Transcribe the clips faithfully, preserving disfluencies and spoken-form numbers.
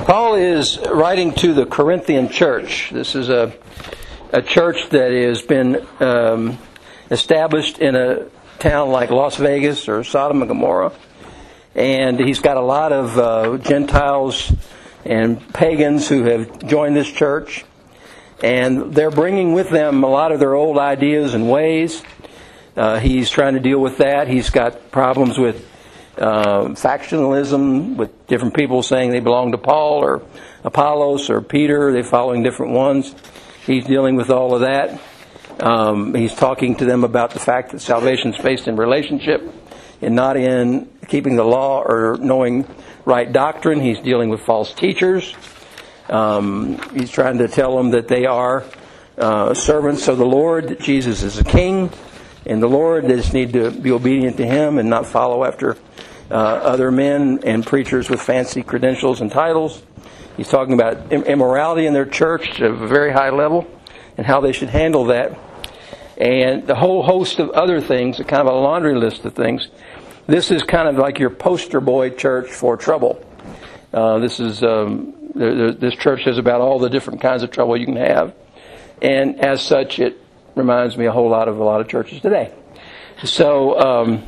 Paul is writing to the Corinthian church. This is a a church that has been um, established in a town like Las Vegas or Sodom and Gomorrah. And he's got a lot of uh, Gentiles and pagans who have joined this church. And they're bringing with them a lot of their old ideas and ways. Uh, he's trying to deal with that. He's got problems with uh, factionalism, with different people saying they belong to Paul or Apollos or Peter. They're following different ones. He's dealing with all of that. Um, he's talking to them about the fact that salvation is based in relationship and not in keeping the law or knowing right doctrine. He's dealing with false teachers. Um, he's trying to tell them that they are uh, servants of the Lord, that Jesus is a king, and the Lord, they just need to be obedient to Him and not follow after uh, other men and preachers with fancy credentials and titles. He's talking about immorality in their church at a very high level and how they should handle that. And the whole host of other things, a kind of a laundry list of things. This is kind of like your poster boy church for trouble. Uh, this is um, there, there, this church is about all the different kinds of trouble you can have. And as such, it reminds me a whole lot of a lot of churches today. So, um,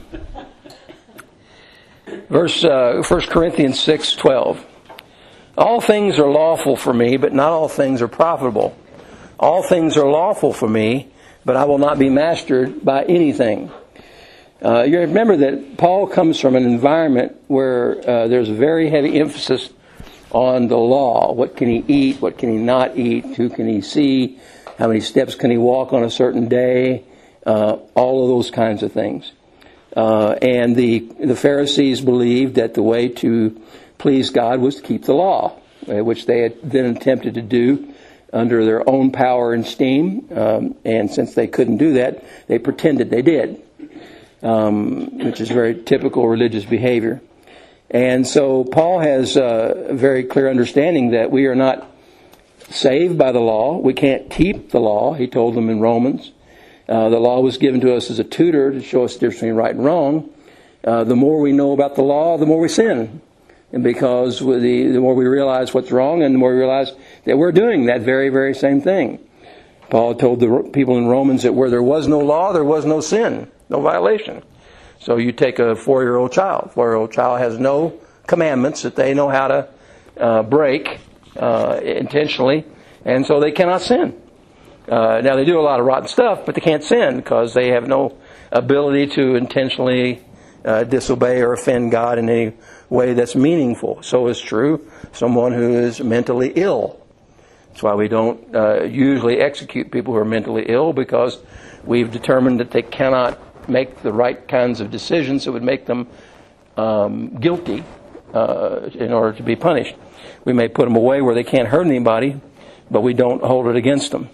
verse uh, First Corinthians six twelve. All things are lawful for me, but not all things are profitable. All things are lawful for me, but I will not be mastered by anything. Uh, you remember that Paul comes from an environment where uh, there's a very heavy emphasis on the law. What can he eat? What can he not eat? Who can he see? How many steps can he walk on a certain day? Uh, all of those kinds of things. Uh, and the the Pharisees believed that the way to please God was to keep the law, which they had then attempted to do under their own power and steam. Um, and since they couldn't do that, they pretended they did, um, which is very typical religious behavior. And so Paul has a very clear understanding that we are not saved by the law. We can't keep the law, he told them in Romans. Uh, the law was given to us as a tutor to show us the difference between right and wrong. Uh, the more we know about the law, the more we sin. And because the, the more we realize what's wrong, and the more we realize that we're doing that very, very same thing. Paul told the people in Romans that where there was no law, there was no sin, no violation. So you take a four-year-old child. Four-year-old child has no commandments that they know how to uh, break uh, intentionally, and so they cannot sin. Uh, now, they do a lot of rotten stuff, but they can't sin because they have no ability to intentionally uh, disobey or offend God in any way that's meaningful. So is true someone who is mentally ill. That's why we don't uh, usually execute people who are mentally ill, because we've determined that they cannot make the right kinds of decisions that would make them um, guilty uh, in order to be punished. We may put them away where they can't hurt anybody, but we don't hold it against them.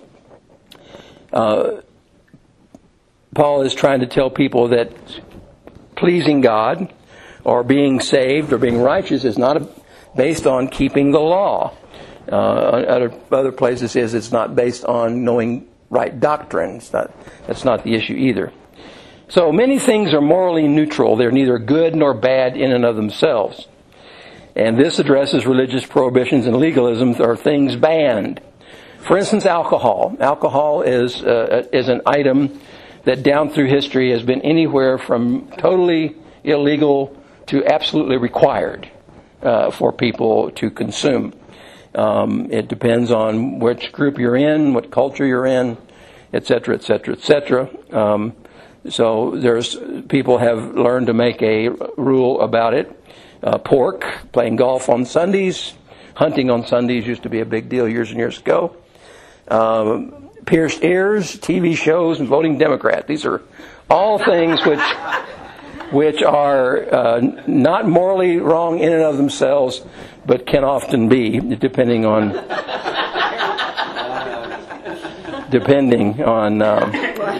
Uh, Paul is trying to tell people that pleasing God or being saved or being righteous is not a, based on keeping the law. Uh, other, other places says it's not based on knowing right doctrine. It's not, that's not the issue either. So many things are morally neutral. They're neither good nor bad in and of themselves. And this addresses religious prohibitions and legalisms, or things banned. For instance, alcohol. Alcohol is uh, is an item that down through history has been anywhere from totally illegal to absolutely required uh, for people to consume. Um, it depends on which group you're in, what culture you're in, et cetera, et cetera, et cetera. Um, so there's people have learned to make a rule about it. Uh, pork, playing golf on Sundays, hunting on Sundays used to be a big deal years and years ago. Um, pierced ears, T V shows, and voting Democrat. These are all things which which are uh, not morally wrong in and of themselves, but can often be, depending on depending on. Um,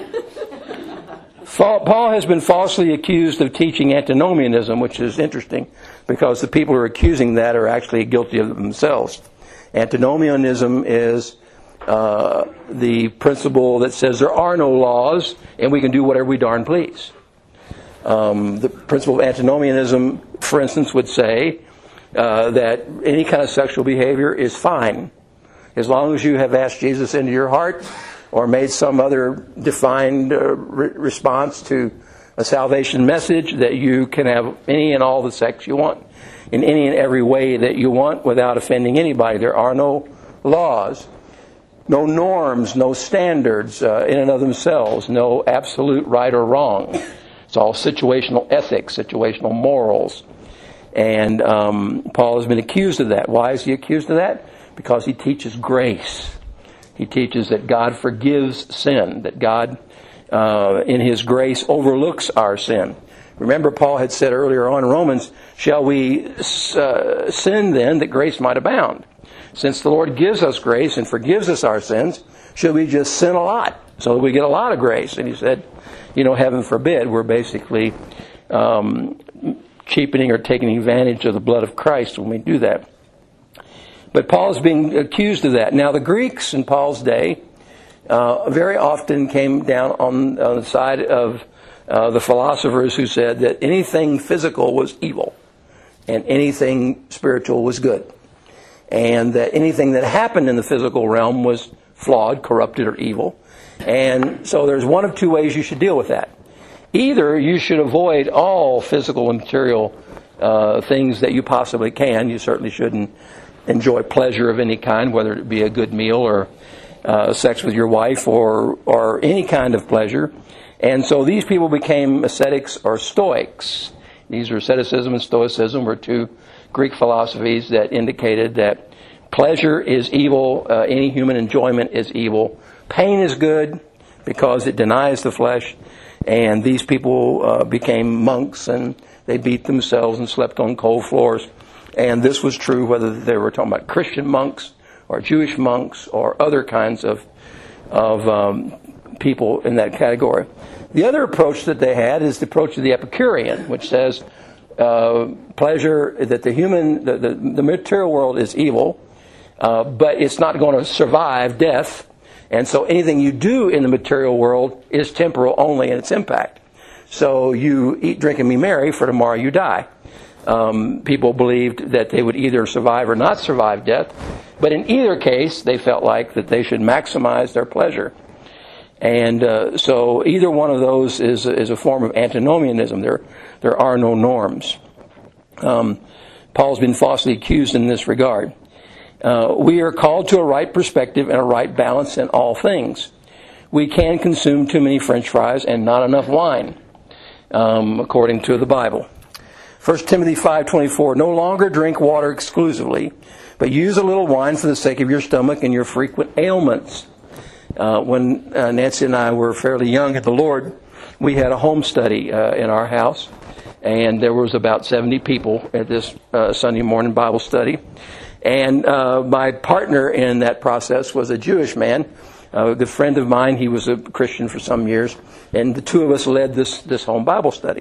Paul has been falsely accused of teaching antinomianism, which is interesting because the people who are accusing that are actually guilty of it themselves. Antinomianism is uh, the principle that says there are no laws and we can do whatever we darn please. Um, the principle of antinomianism, for instance, would say uh, that any kind of sexual behavior is fine. As long as you have asked Jesus into your heart or made some other defined uh, re- response to a salvation message, that you can have any and all the sex you want in any and every way that you want without offending anybody. There are no laws, no norms, no standards uh, in and of themselves, no absolute right or wrong. It's all situational ethics, situational morals. And um, Paul has been accused of that. Why is he accused of that? Because he teaches grace. He teaches that God forgives sin, that God, uh, in His grace, overlooks our sin. Remember, Paul had said earlier on in Romans, shall we uh, sin then that grace might abound? Since the Lord gives us grace and forgives us our sins, should we just sin a lot so that we get a lot of grace? And he said, you know, heaven forbid, we're basically um, cheapening or taking advantage of the blood of Christ when we do that. But Paul is being accused of that. Now, the Greeks in Paul's day uh, very often came down on, on the side of uh, the philosophers who said that anything physical was evil and anything spiritual was good. And that anything that happened in the physical realm was flawed, corrupted, or evil. And so there's one of two ways you should deal with that. Either you should avoid all physical and material uh, things that you possibly can. You certainly shouldn't enjoy pleasure of any kind, whether it be a good meal or uh, sex with your wife or or any kind of pleasure. And so these people became ascetics or stoics. These are asceticism and stoicism were two Greek philosophies that indicated that pleasure is evil, uh, any human enjoyment is evil. Pain is good because it denies the flesh. And these people uh, became monks, and they beat themselves and slept on cold floors. And this was true whether they were talking about Christian monks or Jewish monks or other kinds of of um, people in that category. The other approach that they had is the approach of the Epicurean, which says uh, pleasure, that the human, the, the, the material world is evil, uh, but it's not going to survive death. And so anything you do in the material world is temporal only in its impact. So you eat, drink, and be merry, for tomorrow you die. Um, people believed that they would either survive or not survive death. But in either case, they felt like that they should maximize their pleasure. And uh, so either one of those is, is a form of antinomianism. There, there are no norms. Um, Paul's been falsely accused in this regard. Uh, we are called to a right perspective and a right balance in all things. We can consume too many French fries and not enough wine, um, according to the Bible. First Timothy five twenty-four, no longer drink water exclusively, but use a little wine for the sake of your stomach and your frequent ailments. Uh, when uh, Nancy and I were fairly young in the Lord, we had a home study uh, in our house, and there was about seventy people at this uh, Sunday morning Bible study. And uh, my partner in that process was a Jewish man, a good friend of mine. He was a Christian for some years, and the two of us led this this home Bible study.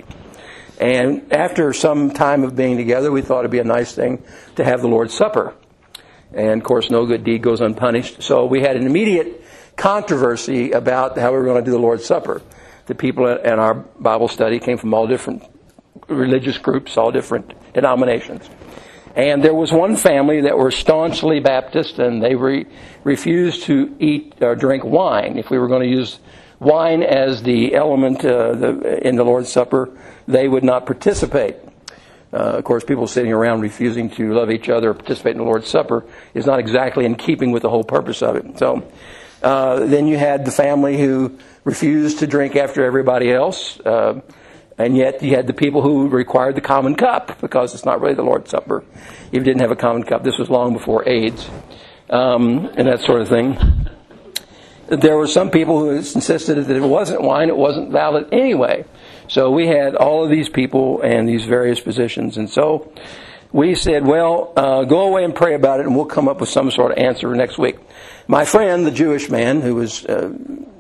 And after some time of being together, we thought it'd be a nice thing to have the Lord's Supper. And of course, no good deed goes unpunished. So we had an immediate controversy about how we were going to do the Lord's Supper. The people in our Bible study came from all different religious groups, all different denominations. And there was one family that were staunchly Baptist, and they re- refused to eat or drink wine. If we were going to use wine as the element uh, the, in the Lord's Supper, they would not participate. Uh, of course, people sitting around refusing to love each other or participate in the Lord's Supper is not exactly in keeping with the whole purpose of it. So uh, then you had the family who refused to drink after everybody else. Uh, And yet you had the people who required the common cup, because it's not really the Lord's Supper if you didn't have a common cup. This was long before AIDS um, and that sort of thing. There were some people who insisted that if it wasn't wine, it wasn't valid anyway. So we had all of these people and these various positions. And so we said, well, uh, go away and pray about it, and we'll come up with some sort of answer next week. My friend, the Jewish man, who was uh,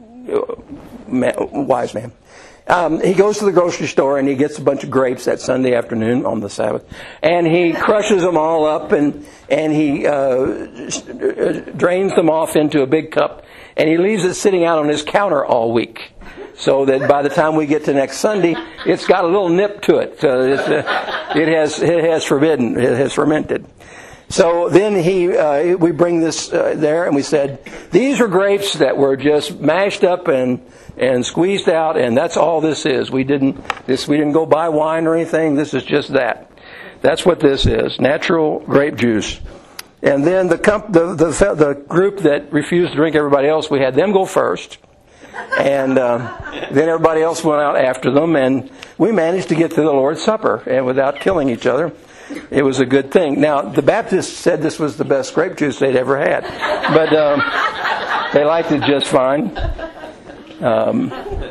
a wise man, Um, he goes to the grocery store and he gets a bunch of grapes that Sunday afternoon on the Sabbath, and he crushes them all up and and he uh, drains them off into a big cup, and he leaves it sitting out on his counter all week, so that by the time we get to next Sunday, it's got a little nip to it. So it's, uh, it has it has forbidden, it has fermented. So then he, uh, we bring this uh, there, and we said, these are grapes that were just mashed up and and squeezed out, and that's all this is. We didn't this we didn't go buy wine or anything. This is just that. That's what this is: natural grape juice. And then the comp- the, the the group that refused to drink everybody else, we had them go first, and uh, then everybody else went out after them, and we managed to get to the Lord's Supper and without killing each other. It was a good thing. Now, the Baptists said this was the best grape juice they'd ever had, but um, they liked it just fine. Um,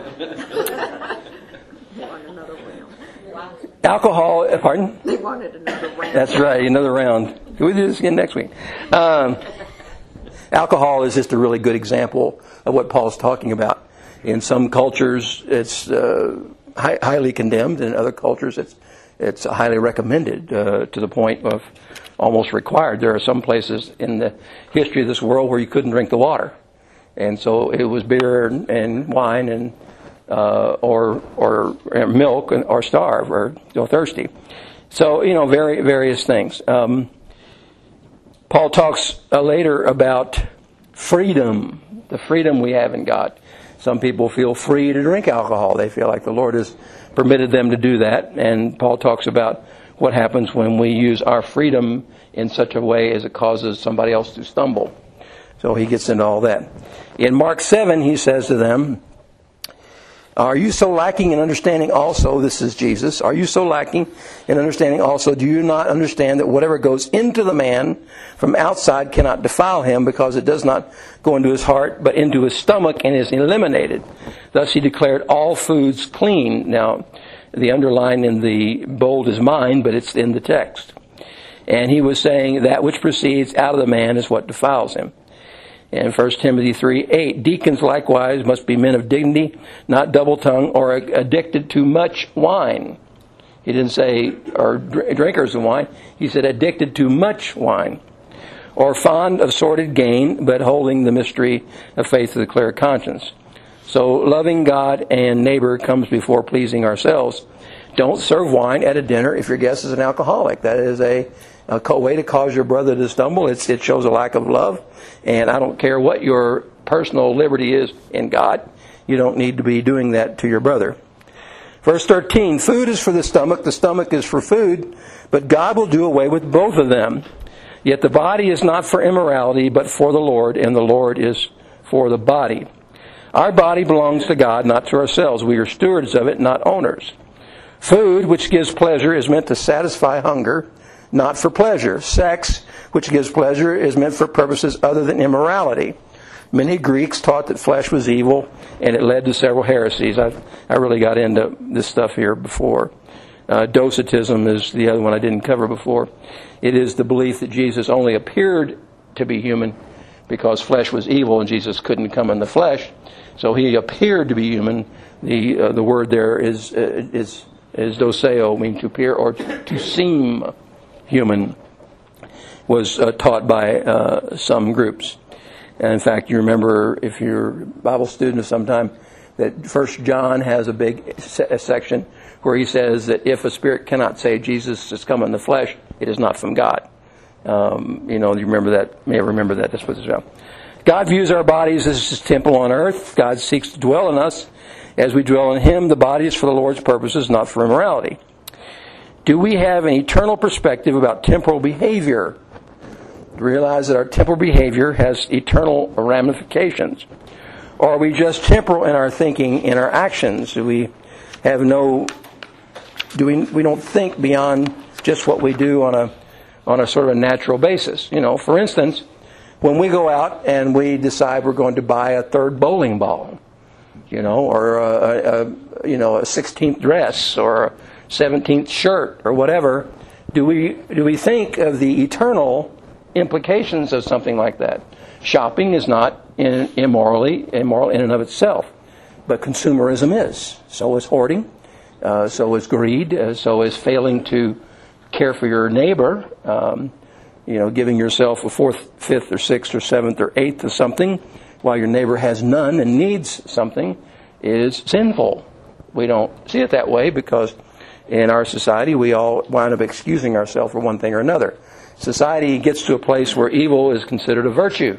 alcohol, pardon? They wanted another round. That's right, another round. Can we do this again next week? Um, alcohol is just a really good example of what Paul's talking about. In some cultures, it's uh, high, highly condemned. In other cultures, it's it's highly recommended uh, to the point of almost required. There are some places in the history of this world where you couldn't drink the water, and so it was beer and, and wine and uh, or or milk or starve or go thirsty. So you know, very various things. Um, Paul talks uh, later about freedom, the freedom we have in God. Some people feel free to drink alcohol. They feel like the Lord has permitted them to do that. And Paul talks about what happens when we use our freedom in such a way as it causes somebody else to stumble. So he gets into all that. In Mark seven, he says to them, are you so lacking in understanding also, this is Jesus, are you so lacking in understanding also, do you not understand that whatever goes into the man from outside cannot defile him, because it does not go into his heart, but into his stomach and is eliminated? Thus he declared all foods clean. Now, the underline in the bold is mine, but it's in the text. And he was saying that which proceeds out of the man is what defiles him. And First Timothy three eight, deacons likewise must be men of dignity, not double-tongued or addicted to much wine. He didn't say, or drinkers of wine. He said addicted to much wine. Or fond of sordid gain, but holding the mystery of faith with a clear conscience. So loving God and neighbor comes before pleasing ourselves. Don't serve wine at a dinner if your guest is an alcoholic. That is a, a way to cause your brother to stumble. It's, it shows a lack of love. And I don't care what your personal liberty is in God. You don't need to be doing that to your brother. Verse thirteen, food is for the stomach, the stomach is for food, but God will do away with both of them. Yet the body is not for immorality, but for the Lord, and the Lord is for the body. Our body belongs to God, not to ourselves. We are stewards of it, not owners. Food, which gives pleasure, is meant to satisfy hunger, not for pleasure. Sex, which gives pleasure, is meant for purposes other than immorality. Many Greeks taught that flesh was evil, and it led to several heresies. I I really got into this stuff here before. Uh, Docetism is the other one I didn't cover before. It is the belief that Jesus only appeared to be human because flesh was evil and Jesus couldn't come in the flesh. So he appeared to be human. The uh, the word there is uh, is is doceo, meaning to appear or to seem human, was uh, taught by uh, some groups. And in fact, you remember, if you're a Bible student of some time, that First John has a big se- a section where he says that if a spirit cannot say Jesus has come in the flesh, it is not from God. Um, you know, you remember that, you may remember that. That's what it's about. God views our bodies as his temple on earth. God seeks to dwell in us. As we dwell in him, the body is for the Lord's purposes, not for immorality. Do we have an eternal perspective about temporal behavior? Realize that our temporal behavior has eternal ramifications. Or are we just temporal in our thinking, in our actions? Do we have no, do we, we don't think beyond just what we do on a, on a sort of a natural basis? You know, for instance, when we go out and we decide we're going to buy a third bowling ball, you know, or a, a, a you know, a sixteenth dress or a seventeenth shirt or whatever, do we, do we think of the eternal implications of something like that? Shopping is not in, immorally immoral in and of itself, but consumerism is. So is hoarding, uh, so is greed, uh, so is failing to care for your neighbor, um, you know, giving yourself a fourth, fifth, or sixth, or seventh, or eighth of something while your neighbor has none and needs something is sinful. We don't see it that way because in our society we all wind up excusing ourselves for one thing or another. Society gets to a place where evil is considered a virtue.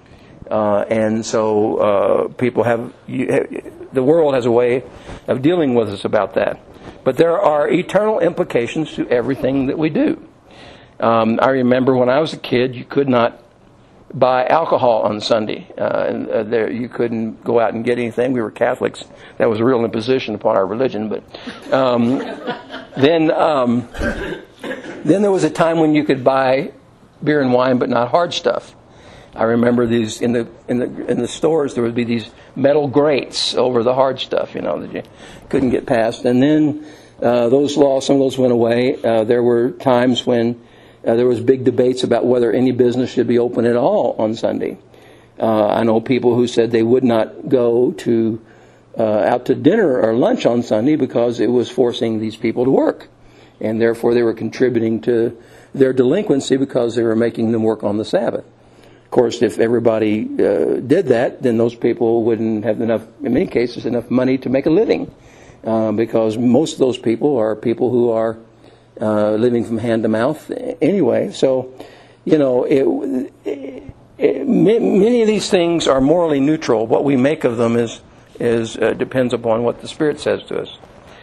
Uh, and so uh, people have, you, the world has a way of dealing with us about that. But there are eternal implications to everything that we do. Um, I remember when I was a kid, you could not buy alcohol on Sunday. Uh, and uh, there, you couldn't go out and get anything. We were Catholics. That was a real imposition upon our religion. But um, then, um, then there was a time when you could buy beer and wine, but not hard stuff. I remember these in the in the in the stores. There would be these metal grates over the hard stuff, you know, that you couldn't get past. And then uh, those laws, some of those went away. Uh, there were times when uh, there was big debates about whether any business should be open at all on Sunday. Uh, I know people who said they would not go to uh, out to dinner or lunch on Sunday because it was forcing these people to work, and therefore they were contributing to their delinquency because they were making them work on the Sabbath. Of course, if everybody uh, did that, then those people wouldn't have enough, in many cases, enough money to make a living, uh, because most of those people are people who are uh, living from hand to mouth anyway. So, you know, it, it, it, many of these things are morally neutral. What we make of them is is uh, depends upon what the Spirit says to us.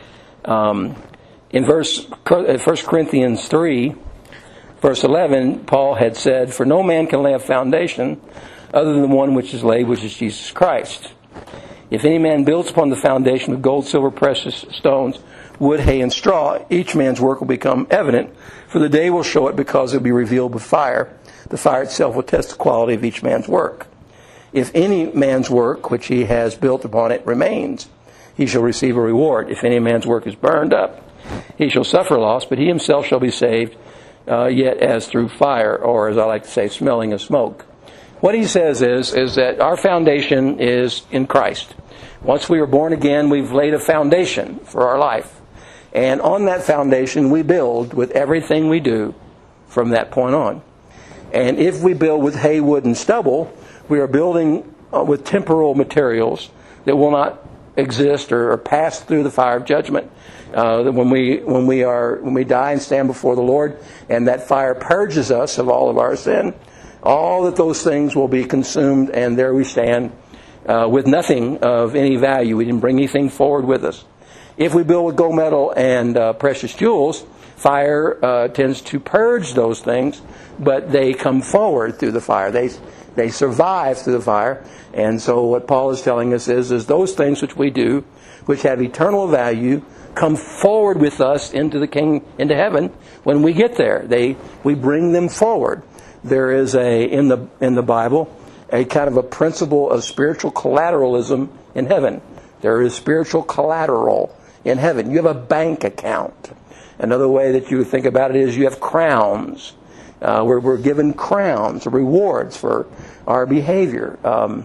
Um, in verse First Corinthians three. Verse eleven, Paul had said, "For no man can lay a foundation other than the one which is laid, which is Jesus Christ. If any man builds upon the foundation of gold, silver, precious stones, wood, hay, and straw, each man's work will become evident, for the day will show it, because it will be revealed with fire. The fire itself will test the quality of each man's work. If any man's work which he has built upon it remains, he shall receive a reward. If any man's work is burned up, he shall suffer loss, but he himself shall be saved, Uh, yet as through fire, or as I like to say, smelling of smoke." What he says is, is that our foundation is in Christ. Once we are born again, we've laid a foundation for our life. And on that foundation, we build with everything we do from that point on. And if we build with hay, wood, and stubble, we are building uh, with temporal materials that will not exist or, or pass through the fire of judgment. Uh, when we when we are when we die and stand before the Lord, and that fire purges us of all of our sin, all that those things will be consumed, and there we stand uh, with nothing of any value. We didn't bring anything forward with us. If we build with gold, metal, and uh, precious jewels, fire uh, tends to purge those things, but they come forward through the fire. They they survive through the fire. And so what Paul is telling us is, is those things which we do, which have eternal value, come forward with us into the king, into heaven when we get there. They we bring them forward. There is a in the in the Bible a kind of a principle of spiritual collateralism in heaven. There is spiritual collateral in heaven. You have a bank account. Another way that you think about it is you have crowns. Uh, where we're given crowns, rewards for our behavior. Um,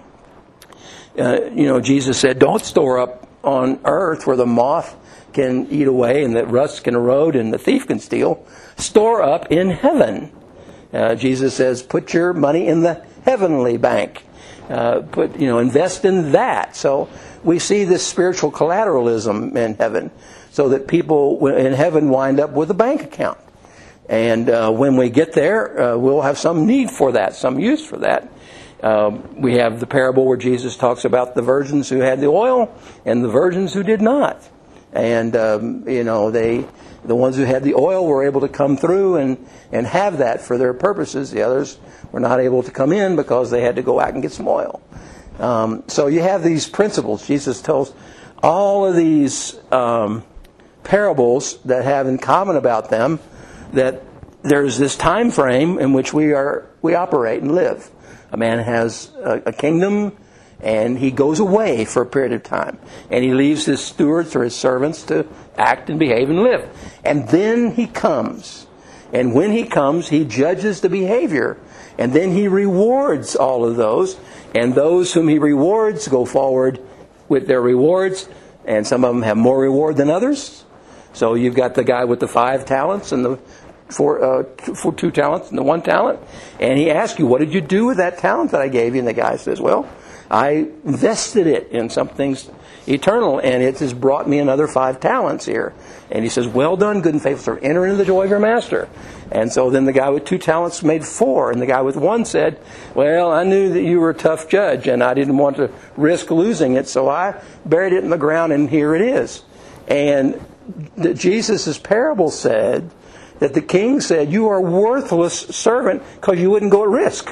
uh, you know, Jesus said, "Don't store up on earth where the moth can eat away and the rust can erode and the thief can steal. Store up in heaven." Uh, Jesus says, "Put your money in the heavenly bank. Uh, put, you know, invest in that." So we see this spiritual collateralism in heaven, so that people in heaven wind up with a bank account. And uh, when we get there, uh, we'll have some need for that, some use for that. Uh, we have the parable where Jesus talks about the virgins who had the oil and the virgins who did not. And, um, you know, they, the ones who had the oil were able to come through and, and have that for their purposes. The others were not able to come in because they had to go out and get some oil. Um, so you have these principles. Jesus tells all of these um, parables that have in common about them that there's this time frame in which we are we operate and live. A man has a, a kingdom, and he goes away for a period of time, and he leaves his stewards or his servants to act and behave and live. And then he comes, and when he comes, he judges the behavior, and then he rewards all of those, and those whom he rewards go forward with their rewards, and some of them have more reward than others. So you've got the guy with the five talents and the four, uh, two, four, two talents and the one talent. And he asks you, "What did you do with that talent that I gave you?" And the guy says, "Well, I invested it in something eternal, and it has brought me another five talents here. And he says, well done, good and faithful servant. Enter into the joy of your master. And so then the guy with two talents made four. And the guy with one said, well, I knew that you were a tough judge, and I didn't want to risk losing it, so I buried it in the ground, and here it is. And Jesus' parable said that the king said, you are a worthless servant because you wouldn't go at risk.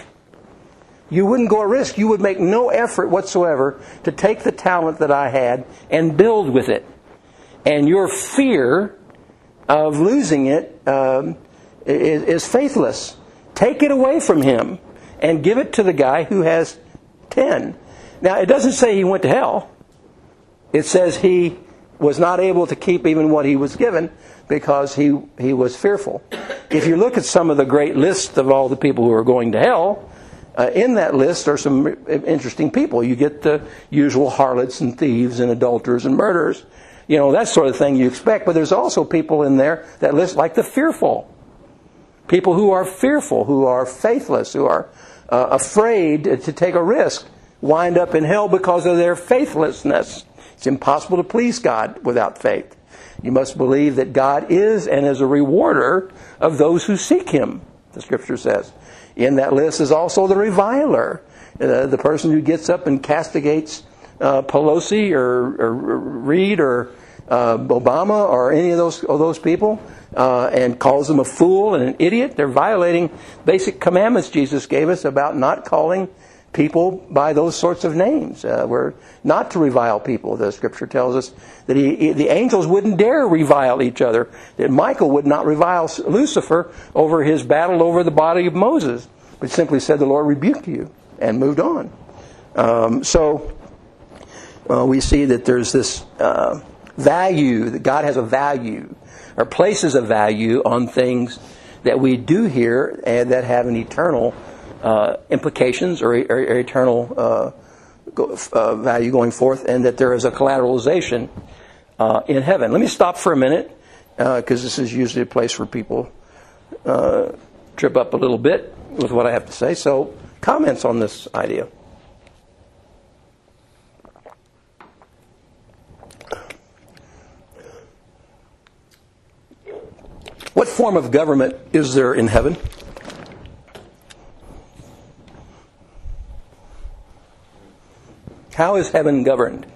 You wouldn't go at risk. You would make no effort whatsoever to take the talent that I had and build with it. And your fear of losing it um, is, is faithless. Take it away from him and give it to the guy who has ten. Now, it doesn't say he went to hell. It says he was not able to keep even what he was given because he, he was fearful. If you look at some of the great lists of all the people who are going to hell, Uh, in that list are some interesting people. You get the usual harlots and thieves and adulterers and murderers. You know, that sort of thing you expect. But there's also people in there that list like the fearful. People who are fearful, who are faithless, who are uh, afraid to take a risk, wind up in hell because of their faithlessness. It's impossible to please God without faith. You must believe that God is and is a rewarder of those who seek Him, the Scripture says. In that list is also the reviler, uh, the person who gets up and castigates uh, Pelosi or, or Reid or uh, Obama or any of those of those people uh, and calls them a fool and an idiot. They're violating basic commandments Jesus gave us about not calling people by those sorts of names. Uh, we're not to revile people. The Scripture tells us that he, the angels wouldn't dare revile each other. That Michael would not revile Lucifer over his battle over the body of Moses, but simply said, the Lord rebuked you, and moved on. Um, so uh, we see that there's this uh, value, that God has a value, or places a value on things that we do here and that have an eternal Uh, implications or, or, or eternal uh, go, uh, value going forth, and that there is a collateralization uh, in heaven. Let me stop for a minute, because uh, this is usually a place where people uh, trip up a little bit with what I have to say. So, comments on this idea? What form of government is there in heaven? How is heaven governed?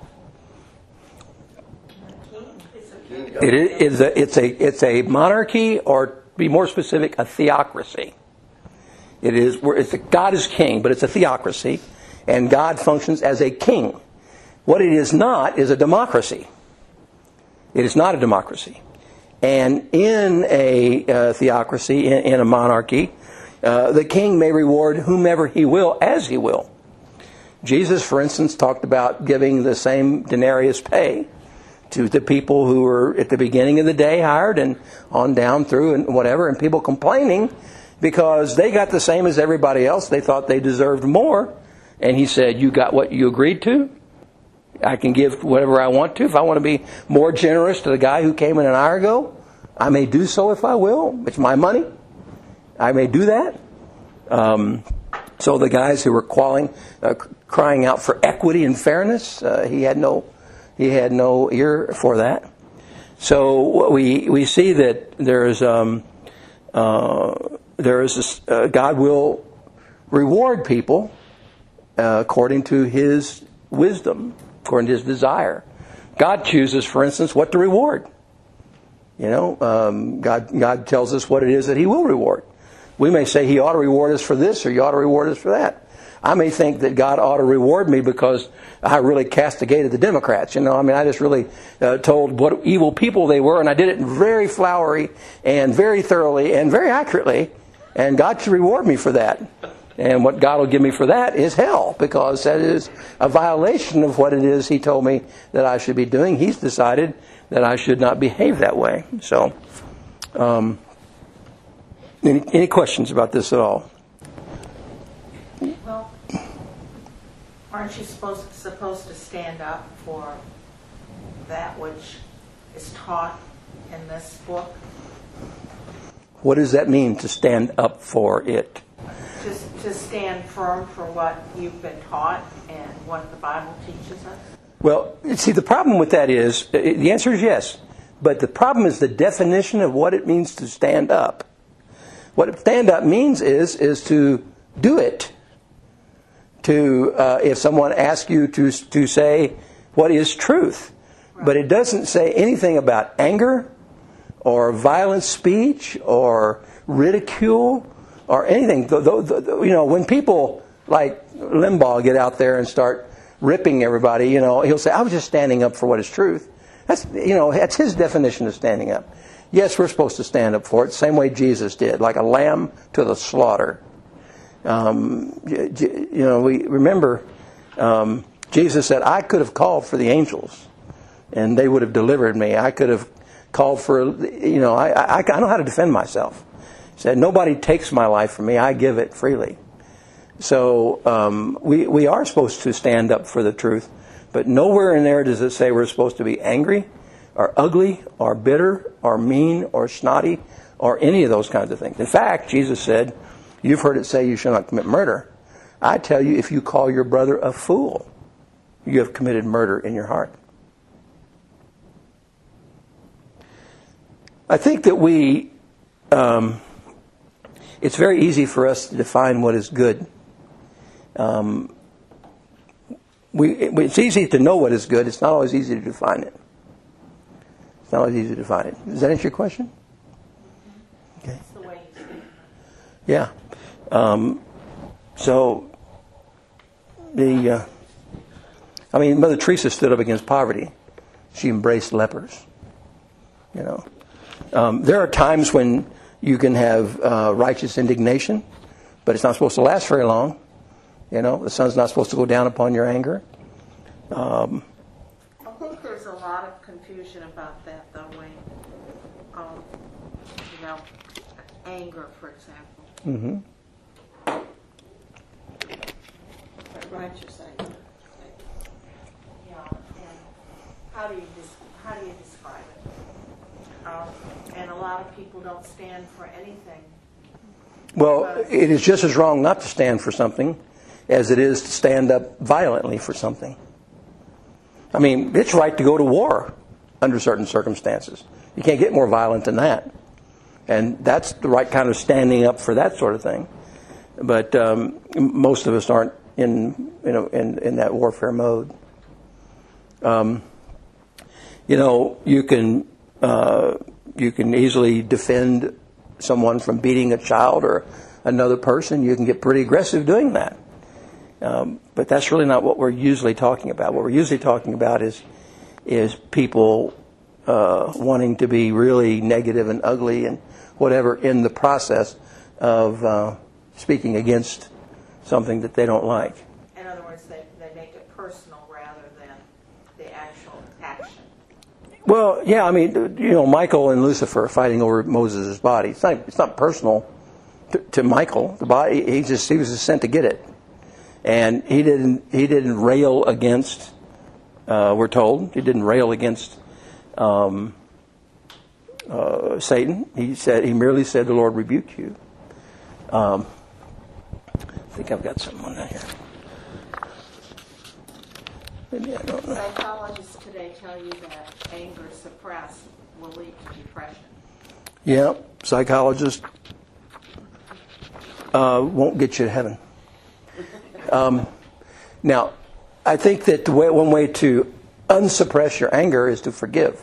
It is a, it's a it's a monarchy, or to be more specific, a theocracy. It is where it's a, God is king, but it's a theocracy, and God functions as a king. What it is not is a democracy. It is not a democracy, and in a uh, theocracy, in, in a monarchy, uh, the king may reward whomever he will as he will. Jesus, for instance, talked about giving the same denarius pay to the people who were at the beginning of the day hired and on down through and whatever, and people complaining because they got the same as everybody else. They thought they deserved more. And he said, you got what you agreed to? I can give whatever I want to. If I want to be more generous to the guy who came in an hour ago, I may do so if I will. It's my money. I may do that. Um... So the guys who were calling, uh, crying out for equity and fairness, uh, he had no, he had no ear for that. So we we see that there is um, uh, there is this, uh, God will reward people uh, according to His wisdom, according to His desire. God chooses, for instance, what to reward. You know, um, God God tells us what it is that He will reward. We may say He ought to reward us for this, or He ought to reward us for that. I may think that God ought to reward me because I really castigated the Democrats. You know, I mean, I just really uh, told what evil people they were, and I did it very flowery and very thoroughly and very accurately, and God should reward me for that. And what God will give me for that is hell, because that is a violation of what it is He told me that I should be doing. He's decided that I should not behave that way. So, um... Any, any questions about this at all? Well, aren't you supposed supposed to stand up for that which is taught in this book? What does that mean, to stand up for it? to, to stand firm for what you've been taught and what the Bible teaches us? Well, see, the problem with that is, the answer is yes. But the problem is the definition of what it means to stand up. What stand up means is, is to do it. To, uh, if someone asks you to, to say what is truth. Right. But it doesn't say anything about anger or violent speech or ridicule or anything. The, the, the, you know, when people like Limbaugh get out there and start ripping everybody, you know, he'll say, I was just standing up for what is truth. That's, you know, that's his definition of standing up. Yes, we're supposed to stand up for it, same way Jesus did, like a lamb to the slaughter. Um, you know, we remember um, Jesus said, I could have called for the angels and they would have delivered me. I could have called for, you know, I, I, I know how to defend myself. He said, nobody takes my life from me. I give it freely. So um, we, we are supposed to stand up for the truth, but nowhere in there does it say we're supposed to be angry or ugly or bitter or mean or snotty or any of those kinds of things. In fact, Jesus said, you've heard it say you shall not commit murder. I tell you, if you call your brother a fool, you have committed murder in your heart. I think that we, um, it's very easy for us to define what is good. Um, we, it's easy to know what is good. It's not always easy to define it. It's not always easy to define it. Does that answer your question? Okay. That's the way you speak. Yeah. Um, so, the, uh, I mean, Mother Teresa stood up against poverty. She embraced lepers. You know. Um, there are times when you can have uh, righteous indignation, but it's not supposed to last very long. You know, the sun's not supposed to go down upon your anger. Um, I think there's a lot of confusion about that, though, when, um, you know, anger, for example. Mm-hmm. Righteous anger. Yeah, and how do you how do you describe it? Um, and a lot of people don't stand for anything. Well, it is just as wrong not to stand for something as it is to stand up violently for something. I mean, it's right to go to war under certain circumstances. You can't get more violent than that. And that's the right kind of standing up for that sort of thing. But um, most of us aren't in, you know, in, in that warfare mode. Um, you know, you can uh, you can easily defend someone from beating a child or another person. You can get pretty aggressive doing that. Um, but that's really not what we're usually talking about. What we're usually talking about is is people uh, wanting to be really negative and ugly and whatever in the process of uh, speaking against something that they don't like. In other words, they, they make it personal rather than the actual action. Well, yeah, I mean, you know, Michael and Lucifer fighting over Moses' body. It's not, it's not personal to, to Michael. The body, he just he was just sent to get it, and he didn't he didn't rail against. Uh, we're told he didn't rail against um, uh, Satan. He said he merely said, "The Lord rebuke you." Um, I think I've got something on that here. Maybe I don't know. Psychologists today tell you that anger suppressed will lead to depression. Yeah, psychologists uh, won't get you to heaven. Um, now, I think that the way, one way to unsuppress your anger is to forgive.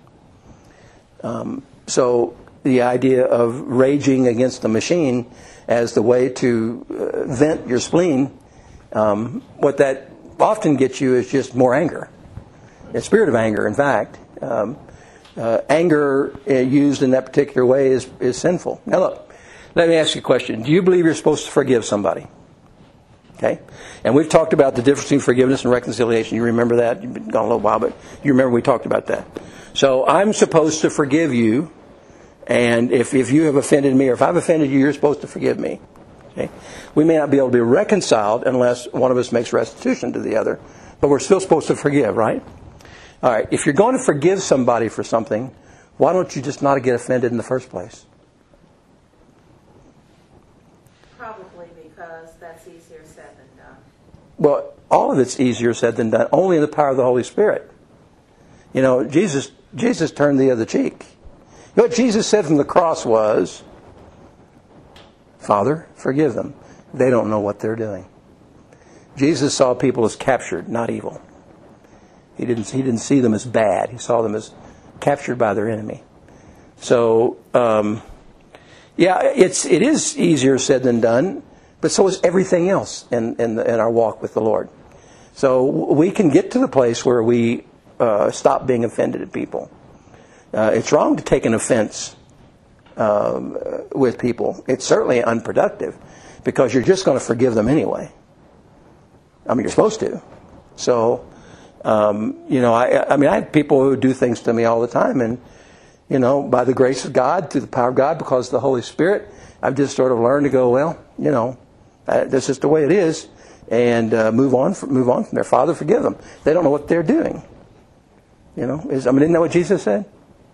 Um, so the idea of raging against the machine as the way to uh, vent your spleen, um, what that often gets you is just more anger. A spirit of anger, in fact. Um, uh, anger uh, used in that particular way is, is sinful. Now look, let me ask you a question. Do you believe you're supposed to forgive somebody? Okay? And we've talked about the difference between forgiveness and reconciliation. You remember that? You've been gone a little while, but you remember we talked about that. So I'm supposed to forgive you, and if, if you have offended me, or if I've offended you, you're supposed to forgive me. Okay? We may not be able to be reconciled unless one of us makes restitution to the other, but we're still supposed to forgive, right? All right, if you're going to forgive somebody for something, why don't you just not get offended in the first place? Probably because that's easier said than done. Well, all of it's easier said than done, only in the power of the Holy Spirit. You know, Jesus Jesus turned the other cheek. You know what Jesus said from the cross was, Father, forgive them. They don't know what they're doing. Jesus saw people as captured, not evil. He didn't, he didn't see them as bad. He saw them as captured by their enemy. So, um, yeah, it's, it is easier said than done, but so is everything else in, in, the, in our walk with the Lord. So we can get to the place where we uh, stop being offended at people. Uh, it's wrong to take an offense um, with people. It's certainly unproductive because you're just going to forgive them anyway. I mean, you're supposed to. So, um, you know, I, I mean, I have people who do things to me all the time, and, you know, by the grace of God, through the power of God, because of the Holy Spirit, I've just sort of learned to go, well, you know, uh, that's just the way it is, and uh, move on from, move on from there. Father, forgive them. They don't know what they're doing. You know, is, I mean, isn't that what Jesus said?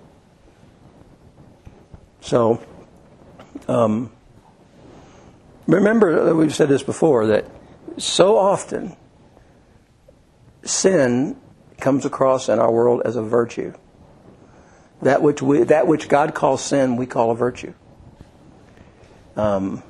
So, um, remember, we've said this before, that so often sin comes across in our world as a virtue. That which we, that which God calls sin, we call a virtue. Um,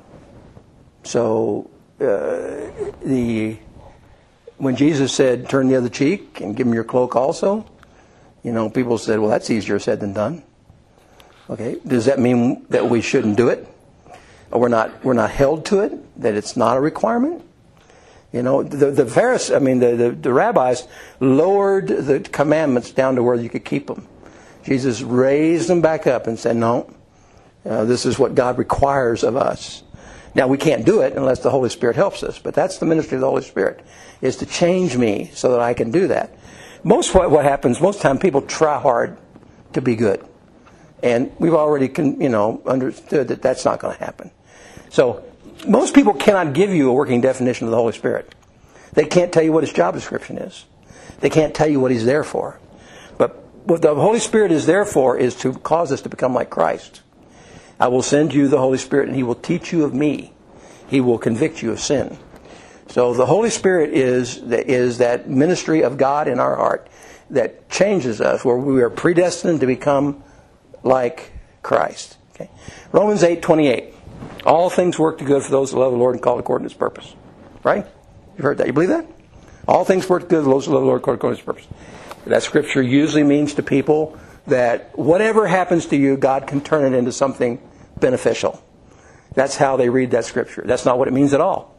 so uh, the when Jesus said, "Turn the other cheek and give him your cloak also," you know, people said, "Well, that's easier said than done." Okay, does that mean that we shouldn't do it? Or we're not we're not held to it? That it's not a requirement? You know, the the Pharisees, I mean, the, the, the rabbis lowered the commandments down to where you could keep them. Jesus raised them back up and said, no, uh, this is what God requires of us. Now, we can't do it unless the Holy Spirit helps us, but that's the ministry of the Holy Spirit, is to change me so that I can do that. Most what, what happens, most time people try hard to be good. And we've already, con, you know, understood that that's not going to happen. So, most people cannot give you a working definition of the Holy Spirit. They can't tell you what his job description is. They can't tell you what he's there for. But what the Holy Spirit is there for is to cause us to become like Christ. I will send you the Holy Spirit and he will teach you of me. He will convict you of sin. So the Holy Spirit is, is that ministry of God in our heart that changes us, where we are predestined to become like Christ. Okay? Romans eight twenty-eight. All things work to good for those who love the Lord and called according to his purpose. Right? You've heard that. You believe that? All things work to good for those who love the Lord according to his purpose. That scripture usually means to people that whatever happens to you, God can turn it into something beneficial. That's how they read that scripture. That's not what it means at all.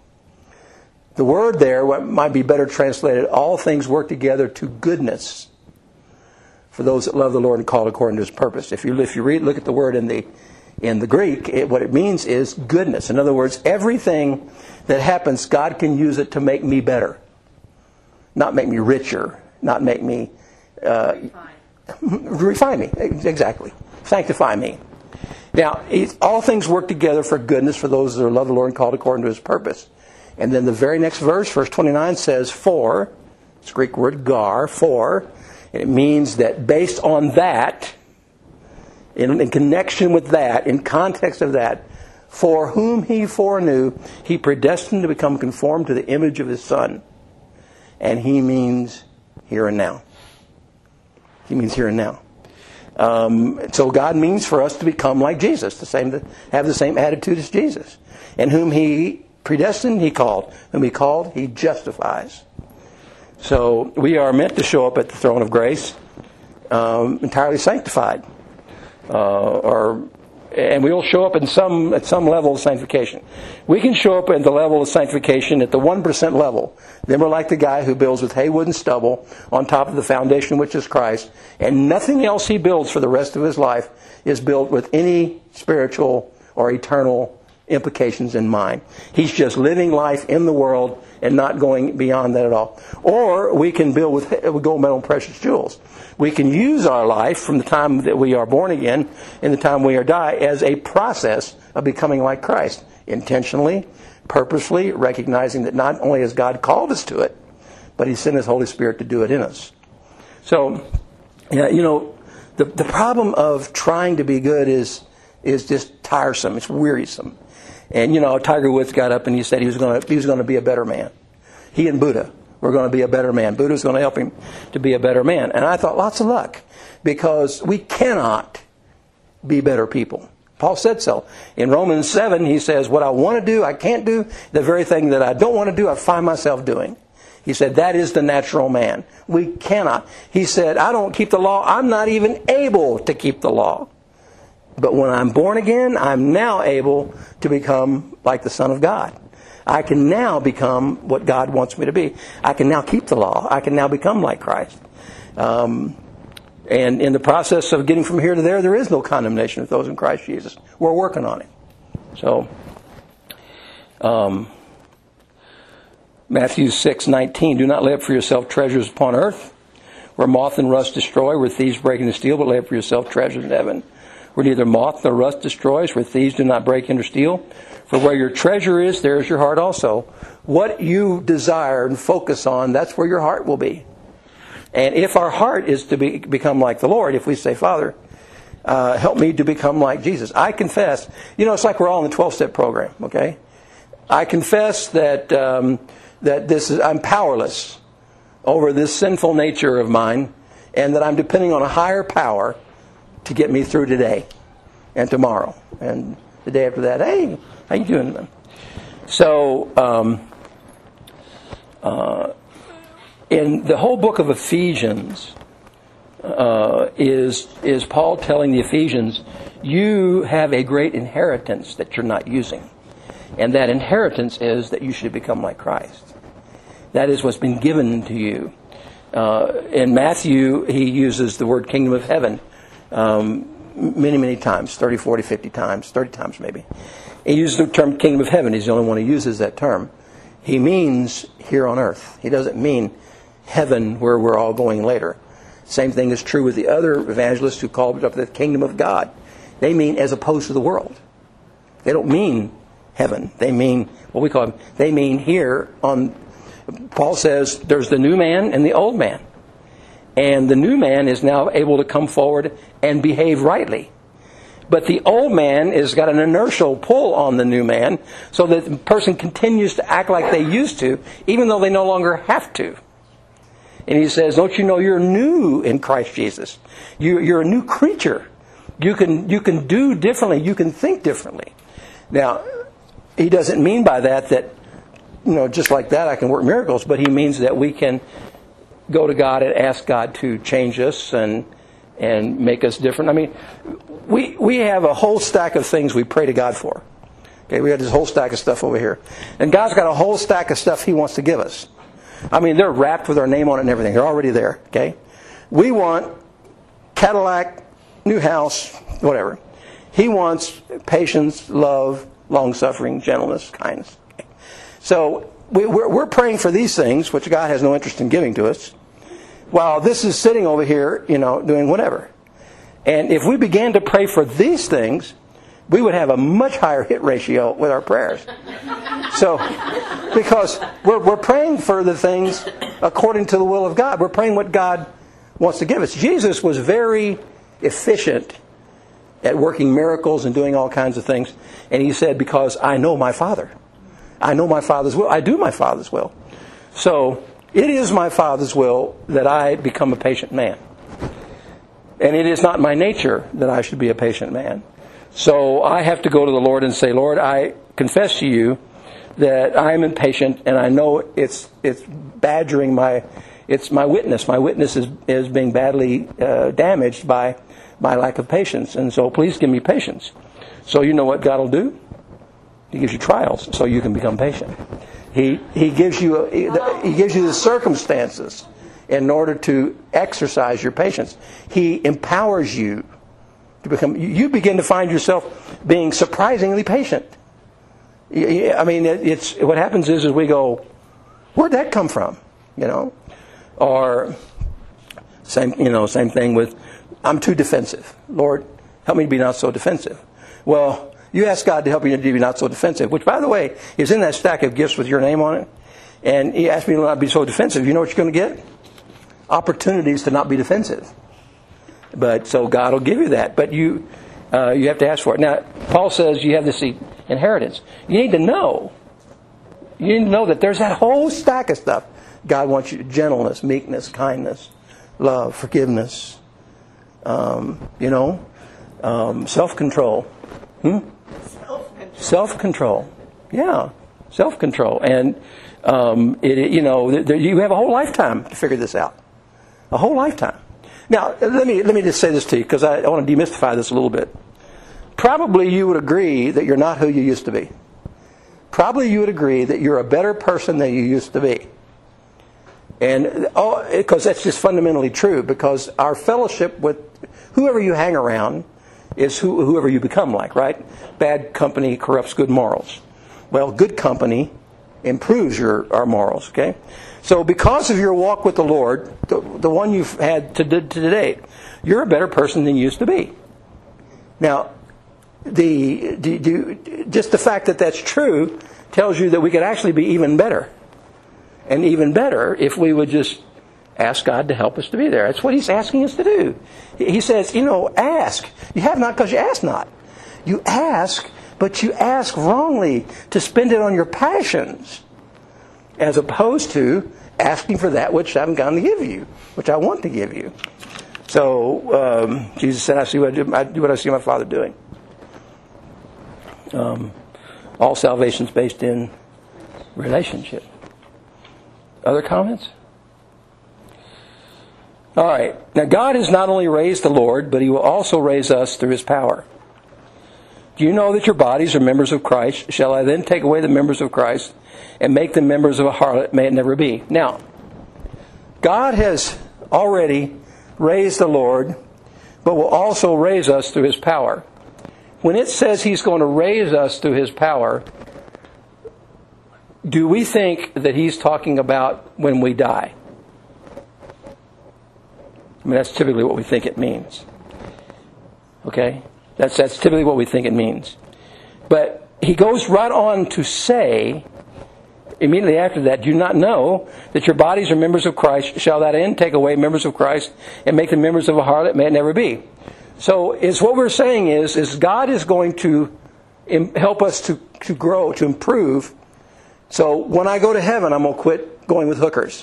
The word there, what might be better translated, all things work together to goodness for those that love the Lord and called according to his purpose. If you if you read, look at the word in the in the Greek, it, what it means is goodness. In other words, everything that happens, God can use it to make me better, not make me richer, not make me uh, refine me. Exactly, sanctify me. Now, all things work together for goodness for those that love the Lord and called according to his purpose. And then the very next verse, verse twenty-nine, says, for, it's Greek word gar, for, and it means that based on that, in, in connection with that, in context of that, for whom he foreknew, he predestined to become conformed to the image of his Son. And he means here and now. He means here and now. Um, so God means for us to become like Jesus, the same, to have the same attitude as Jesus. And whom he predestined, he called. Whom he called, he justifies. So we are meant to show up at the throne of grace um, entirely sanctified. Uh, or, and we will show up in some at some level of sanctification. We can show up at the level of sanctification at the one percent level. Then we're like the guy who builds with hay, wood, and stubble on top of the foundation, which is Christ. And nothing else he builds for the rest of his life is built with any spiritual or eternal implications in mind. He's just living life in the world and not going beyond that at all. Or we can build with gold, metal, and precious jewels. We can use our life from the time that we are born again and the time we are die as a process of becoming like Christ. Intentionally, purposefully, recognizing that not only has God called us to it, but he sent his Holy Spirit to do it in us. So, yeah, you know, the, the problem of trying to be good is is just tiresome. It's wearisome. And, you know, Tiger Woods got up and he said he was going to, he was going to be a better man. He and Buddha were going to be a better man. Buddha's going to help him to be a better man. And I thought, lots of luck, because we cannot be better people. Paul said so. In Romans seven, he says, what I want to do, I can't do. The very thing that I don't want to do, I find myself doing. He said, that is the natural man. We cannot. He said, I don't keep the law. I'm not even able to keep the law. But when I'm born again, I'm now able to become like the Son of God. I can now become what God wants me to be. I can now keep the law. I can now become like Christ. Um, and in the process of getting from here to there, there is no condemnation of those in Christ Jesus. We're working on it. So, um, Matthew six nineteen, do not lay up for yourself treasures upon earth, where moth and rust destroy, where thieves break into steal, but lay up for yourself treasures in heaven, where neither moth nor rust destroys, where thieves do not break in or steal. For where your treasure is, there is your heart also. What you desire and focus on, that's where your heart will be. And if our heart is to be, become like the Lord, if we say, Father, uh, help me to become like Jesus. I confess, you know, it's like we're all in the twelve-step program, okay? I confess that um, that this is, I'm powerless over this sinful nature of mine, and that I'm depending on a higher power to get me through today and tomorrow and the day after that. Hey, how you doing, man? So, um, uh, in the whole book of Ephesians, uh, is is Paul telling the Ephesians, you have a great inheritance that you're not using. And that inheritance is that you should become like Christ. That is what's been given to you. Uh, in Matthew, he uses the word kingdom of heaven um, many, many times, thirty, forty, fifty times, thirty times maybe. He uses the term kingdom of heaven. He's the only one who uses that term. He means here on earth. He doesn't mean heaven where we're all going later. Same thing is true with the other evangelists who call it the kingdom of God. They mean as opposed to the world. They don't mean heaven. They mean what we call them. They mean here on. Paul says there's the new man and the old man. And the new man is now able to come forward and behave rightly. But the old man has got an inertial pull on the new man, so that the person continues to act like they used to, even though they no longer have to. And he says, don't you know you're new in Christ Jesus? You, you're a new creature. You can, you can do differently. You can think differently. Now, he doesn't mean by that that, you know, just like that I can work miracles, but he means that we can go to God and ask God to change us and and make us different. I mean, we we have a whole stack of things we pray to God for. Okay, we have this whole stack of stuff over here. And God's got a whole stack of stuff He wants to give us. I mean, they're wrapped with our name on it and everything. They're already there, okay? We want Cadillac, new house, whatever. He wants patience, love, long-suffering, gentleness, kindness. So we, we're, we're praying for these things, which God has no interest in giving to us, while this is sitting over here, you know, doing whatever. And if we began to pray for these things, we would have a much higher hit ratio with our prayers. So, because we're, we're praying for the things according to the will of God. We're praying what God wants to give us. Jesus was very efficient at working miracles and doing all kinds of things. And He said, because I know my Father. I know my Father's will. I do my Father's will. So, it is my Father's will that I become a patient man. And it is not my nature that I should be a patient man. So I have to go to the Lord and say, Lord, I confess to you that I am impatient, and I know it's it's badgering my it's my witness. My witness is, is being badly uh, damaged by my lack of patience. And so please give me patience. So you know what God will do? He gives you trials so you can become patient. He he gives you a, he, he gives you the circumstances in order to exercise your patience. He empowers you to become. You begin to find yourself being surprisingly patient. I mean, it's what happens is, is we go, where'd that come from? You know, or same you know same thing with, I'm too defensive. Lord, help me to be not so defensive. Well, you ask God to help you to be not so defensive, which, by the way, is in that stack of gifts with your name on it. And He asked me to not be so defensive. You know what you're going to get? Opportunities to not be defensive. But so God will give you that. But you uh, you have to ask for it. Now, Paul says you have this inheritance. You need to know. You need to know that there's that whole stack of stuff. God wants you, gentleness, meekness, kindness, love, forgiveness, um, you know, um, self-control. Hmm? Self-control. Self-control. Yeah, self-control. And, um, it, you know, there, you have a whole lifetime to figure this out. A whole lifetime. Now, let me let me just say this to you, because I, I want to demystify this a little bit. Probably you would agree that you're not who you used to be. Probably you would agree that you're a better person than you used to be. And oh, because that's just fundamentally true, because our fellowship with whoever you hang around is who, whoever you become like, right? Bad company corrupts good morals. Well, good company improves your our morals, okay? So because of your walk with the Lord, the, the one you've had to, to today, you're a better person than you used to be. Now, the, the, the just the fact that that's true tells you that we could actually be even better. And even better if we would just ask God to help us to be there. That's what He's asking us to do. He says, you know, ask. You have not because you ask not. You ask, but you ask wrongly to spend it on your passions, as opposed to asking for that which I'm going to give you, which I want to give you. So um, Jesus said, I see what I do. I do what I see my Father doing. Um, all salvation is based in relationship. Other comments? All right. Now, God has not only raised the Lord, but He will also raise us through His power. Do you know that your bodies are members of Christ? Shall I then take away the members of Christ and make them members of a harlot? May it never be. Now, God has already raised the Lord, but will also raise us through His power. When it says He's going to raise us through His power, do we think that He's talking about when we die? I mean, that's typically what we think it means. Okay? That's that's typically what we think it means. But He goes right on to say, immediately after that, do you not know that your bodies are members of Christ? Shall that end take away members of Christ and make them members of a harlot? May it never be. So is what we're saying is, is God is going to help us to, to grow, to improve. So when I go to heaven, I'm going to quit going with hookers.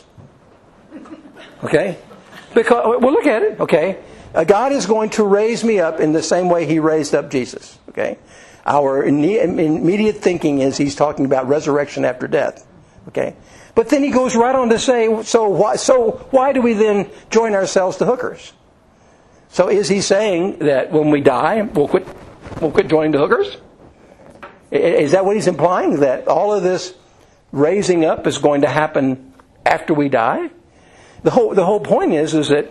Okay? Because, well, look at it. Okay? Uh, God is going to raise me up in the same way He raised up Jesus. Okay? Our immediate thinking is He's talking about resurrection after death. Okay? But then He goes right on to say, so why, so why do we then join ourselves to hookers? So is He saying that when we die, we'll quit, we'll quit joining the hookers? Is that what He's implying? That all of this raising up is going to happen after we die? The whole the whole point is is that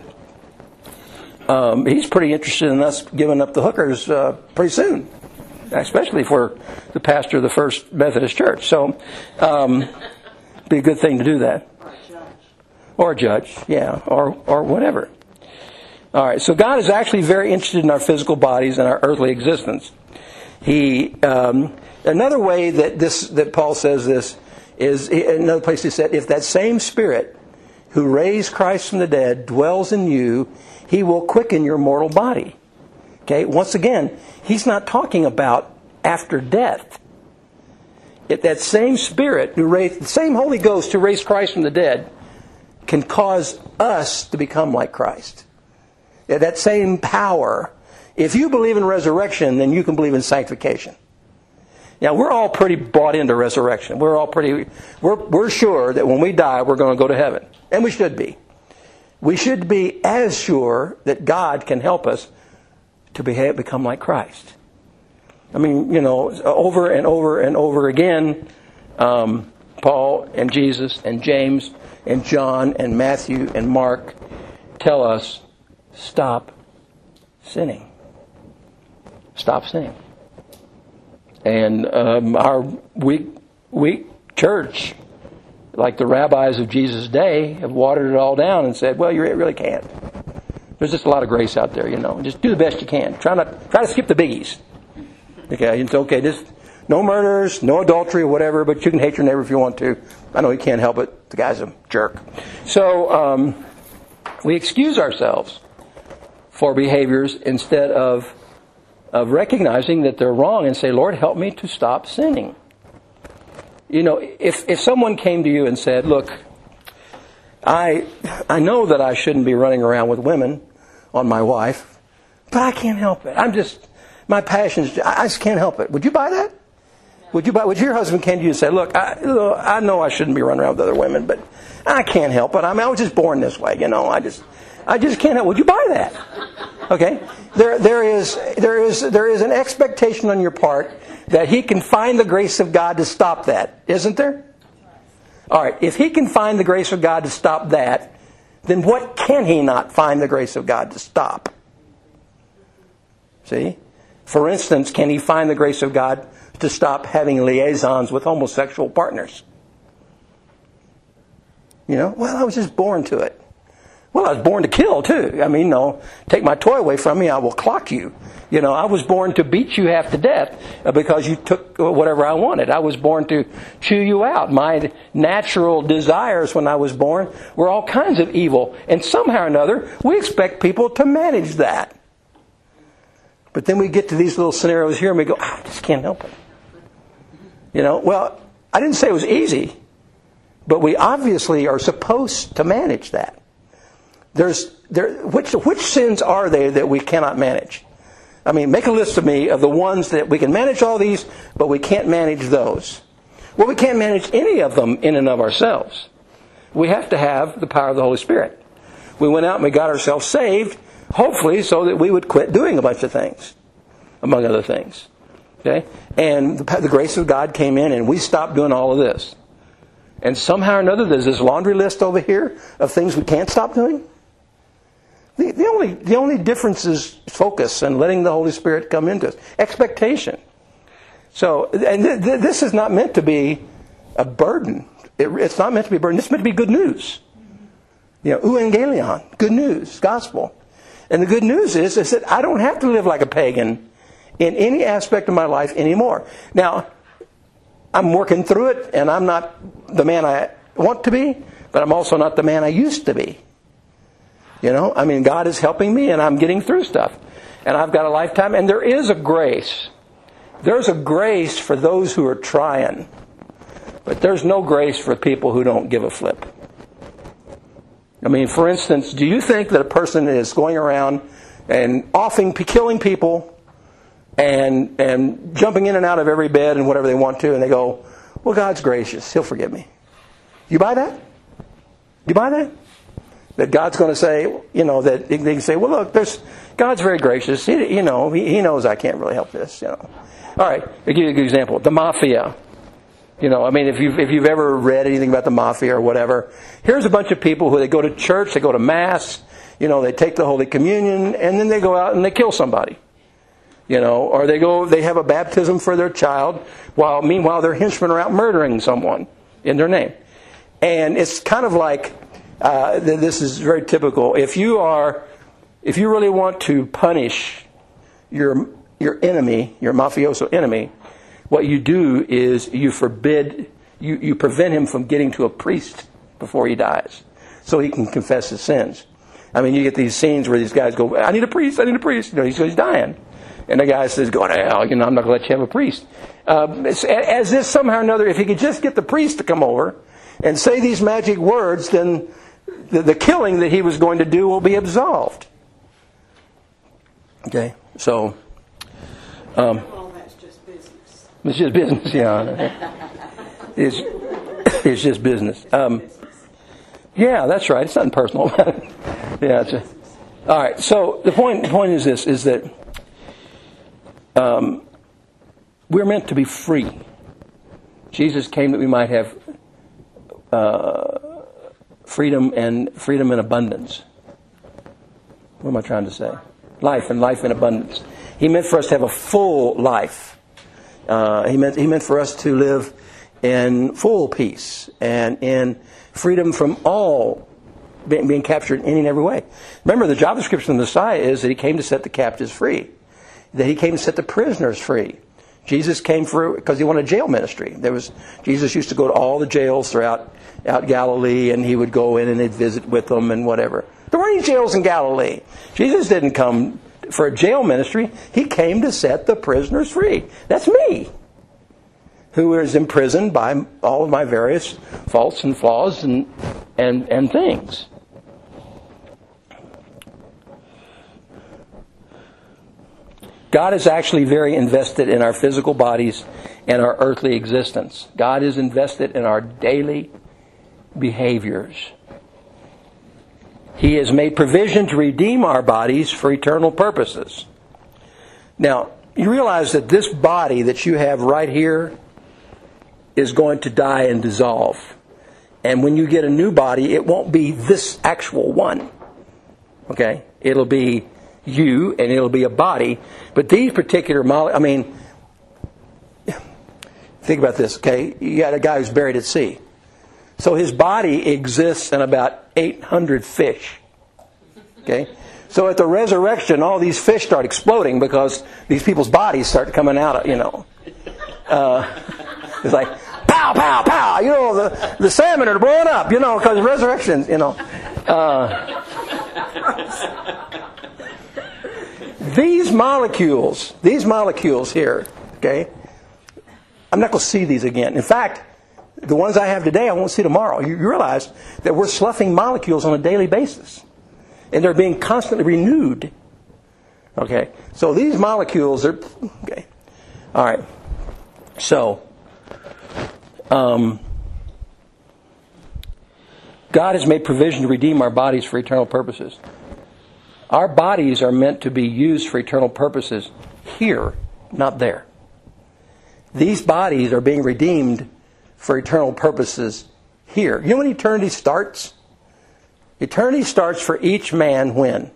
um, He's pretty interested in us giving up the hookers uh, pretty soon, especially for the pastor of the First Methodist Church. So, um, be a good thing to do that. Or a judge. Or a judge, yeah, or or whatever. All right. So God is actually very interested in our physical bodies and our earthly existence. He um, another way that this that Paul says this is another place he said, if that same Spirit who raised Christ from the dead dwells in you, He will quicken your mortal body. Okay, once again, He's not talking about after death. If that same Spirit who raised, the same Holy Ghost who raised Christ from the dead can cause us to become like Christ. That same power. If you believe in resurrection, then you can believe in sanctification. Now, we're all pretty bought into resurrection. We're all pretty, we're, we're sure that when we die, we're going to go to heaven. And we should be. We should be as sure that God can help us to behave, become like Christ. I mean, you know, over and over and over again, um, Paul and Jesus and James and John and Matthew and Mark tell us, stop sinning. Stop sinning. And um, our weak, weak church, like the rabbis of Jesus' day, have watered it all down and said, well, you really can't. There's just a lot of grace out there, you know. Just do the best you can. Try not, try to skip the biggies. Okay, it's okay. Just no murders, no adultery, or whatever, but you can hate your neighbor if you want to. I know you can't help it. The guy's a jerk. So um, we excuse ourselves for behaviors instead of of recognizing that they're wrong and say, Lord, help me to stop sinning. You know, if, if someone came to you and said, look, I I know that I shouldn't be running around with women on my wife, but I can't help it. I'm just, my passion's, I just can't help it. Would you buy that? Would you buy, would your husband came to you and say, look, I, I know I shouldn't be running around with other women, but I can't help it. I mean, I was just born this way, you know, I just, I just can't help it. Would you buy that? Okay? There, there is, there is, there is an expectation on your part that he can find the grace of God to stop that, isn't there? All right, if he can find the grace of God to stop that, then what can he not find the grace of God to stop? See? For instance, can he find the grace of God to stop having liaisons with homosexual partners? You know, well, I was just born to it. Well, I was born to kill, too. I mean, no, take my toy away from me, I will clock you. You know, I was born to beat you half to death because you took whatever I wanted. I was born to chew you out. My natural desires when I was born were all kinds of evil. And somehow or another, we expect people to manage that. But then we get to these little scenarios here and we go, I just can't help it. You know, well, I didn't say it was easy, but we obviously are supposed to manage that. There's there which which sins are they that we cannot manage? I mean, make a list of me of the ones that we can manage all these, but we can't manage those. Well, we can't manage any of them in and of ourselves. We have to have the power of the Holy Spirit. We went out and we got ourselves saved, hopefully so that we would quit doing a bunch of things, among other things. Okay? And the, the grace of God came in and we stopped doing all of this. And somehow or another there's this laundry list over here of things we can't stop doing. The, the only the only difference is focus and letting the Holy Spirit come into us. Expectation. So, and th- th- this is not meant to be a burden. It, it's not meant to be a burden. It's meant to be good news. You know, euangelion, good news, gospel. And the good news is, is that I don't have to live like a pagan in any aspect of my life anymore. Now, I'm working through it, and I'm not the man I want to be, but I'm also not the man I used to be. You know, I mean, God is helping me and I'm getting through stuff. And I've got a lifetime. And there is a grace. There's a grace for those who are trying. But there's no grace for people who don't give a flip. I mean, for instance, do you think that a person is going around and offing, killing people and and jumping in and out of every bed and whatever they want to, and they go, well, God's gracious. He'll forgive me. You buy that? You buy that? That God's going to say, you know, that they can say, well, look, there's God's very gracious. He, you know, he, he knows I can't really help this. You know. All right, I'll give you a good example. The mafia. You know, I mean, if you've if you've ever read anything about the mafia or whatever, here's a bunch of people who they go to church, they go to mass, you know, they take the Holy Communion, and then they go out and they kill somebody. You know, or they go, they have a baptism for their child, while meanwhile their henchmen are out murdering someone in their name. And it's kind of like. Uh, this is very typical. If you are, if you really want to punish your your enemy, your mafioso enemy, what you do is you forbid, you, you prevent him from getting to a priest before he dies, so he can confess his sins. I mean, you get these scenes where these guys go, "I need a priest, I need a priest." You know, he's, he's dying, and the guy says, "Go to hell, you know, I'm not going to let you have a priest." Uh, as if somehow or another, if he could just get the priest to come over and say these magic words, then The, the killing that he was going to do will be absolved. Okay, so um, well, that's just business. It's just business, yeah. It's it's just business. Um, yeah, that's right. It's nothing personal. yeah. It's a, all right. So the point the point is this: is that um, we're meant to be free. Jesus came that we might have. Uh, Freedom and freedom in abundance. What am I trying to say? Life and life in abundance. He meant for us to have a full life. Uh, he meant he meant for us to live in full peace and in freedom from all being, being captured in any and every way. Remember, the job description of the Messiah is that he came to set the captives free, that he came to set the prisoners free. Jesus came for because he wanted a jail ministry. There was Jesus used to go to all the jails throughout out Galilee, and he would go in and he'd visit with them and whatever. There weren't any jails in Galilee. Jesus didn't come for a jail ministry. He came to set the prisoners free. That's me, who is imprisoned by all of my various faults and flaws and and, and things. God is actually very invested in our physical bodies and our earthly existence. God is invested in our daily behaviors. He has made provision to redeem our bodies for eternal purposes. Now, you realize that this body that you have right here is going to die and dissolve. And when you get a new body, it won't be this actual one. Okay? It'll be you, and it'll be a body. But these particular molecules, I mean, think about this, okay? You got a guy who's buried at sea. So his body exists in about eight hundred fish. Okay? So at the resurrection, all these fish start exploding because these people's bodies start coming out of, you know. Uh, it's like, pow, pow, pow. You know, the, the salmon are blowing up, you know, because resurrection, you know. Uh, these molecules, these molecules here, okay, I'm not going to see these again. In fact, the ones I have today, I won't see tomorrow. You realize that we're sloughing molecules on a daily basis. And they're being constantly renewed. Okay? So these molecules are... Okay. All right. So, um, God has made provision to redeem our bodies for eternal purposes. Our bodies are meant to be used for eternal purposes here, not there. These bodies are being redeemed for eternal purposes here. You know when eternity starts? Eternity starts for each man when?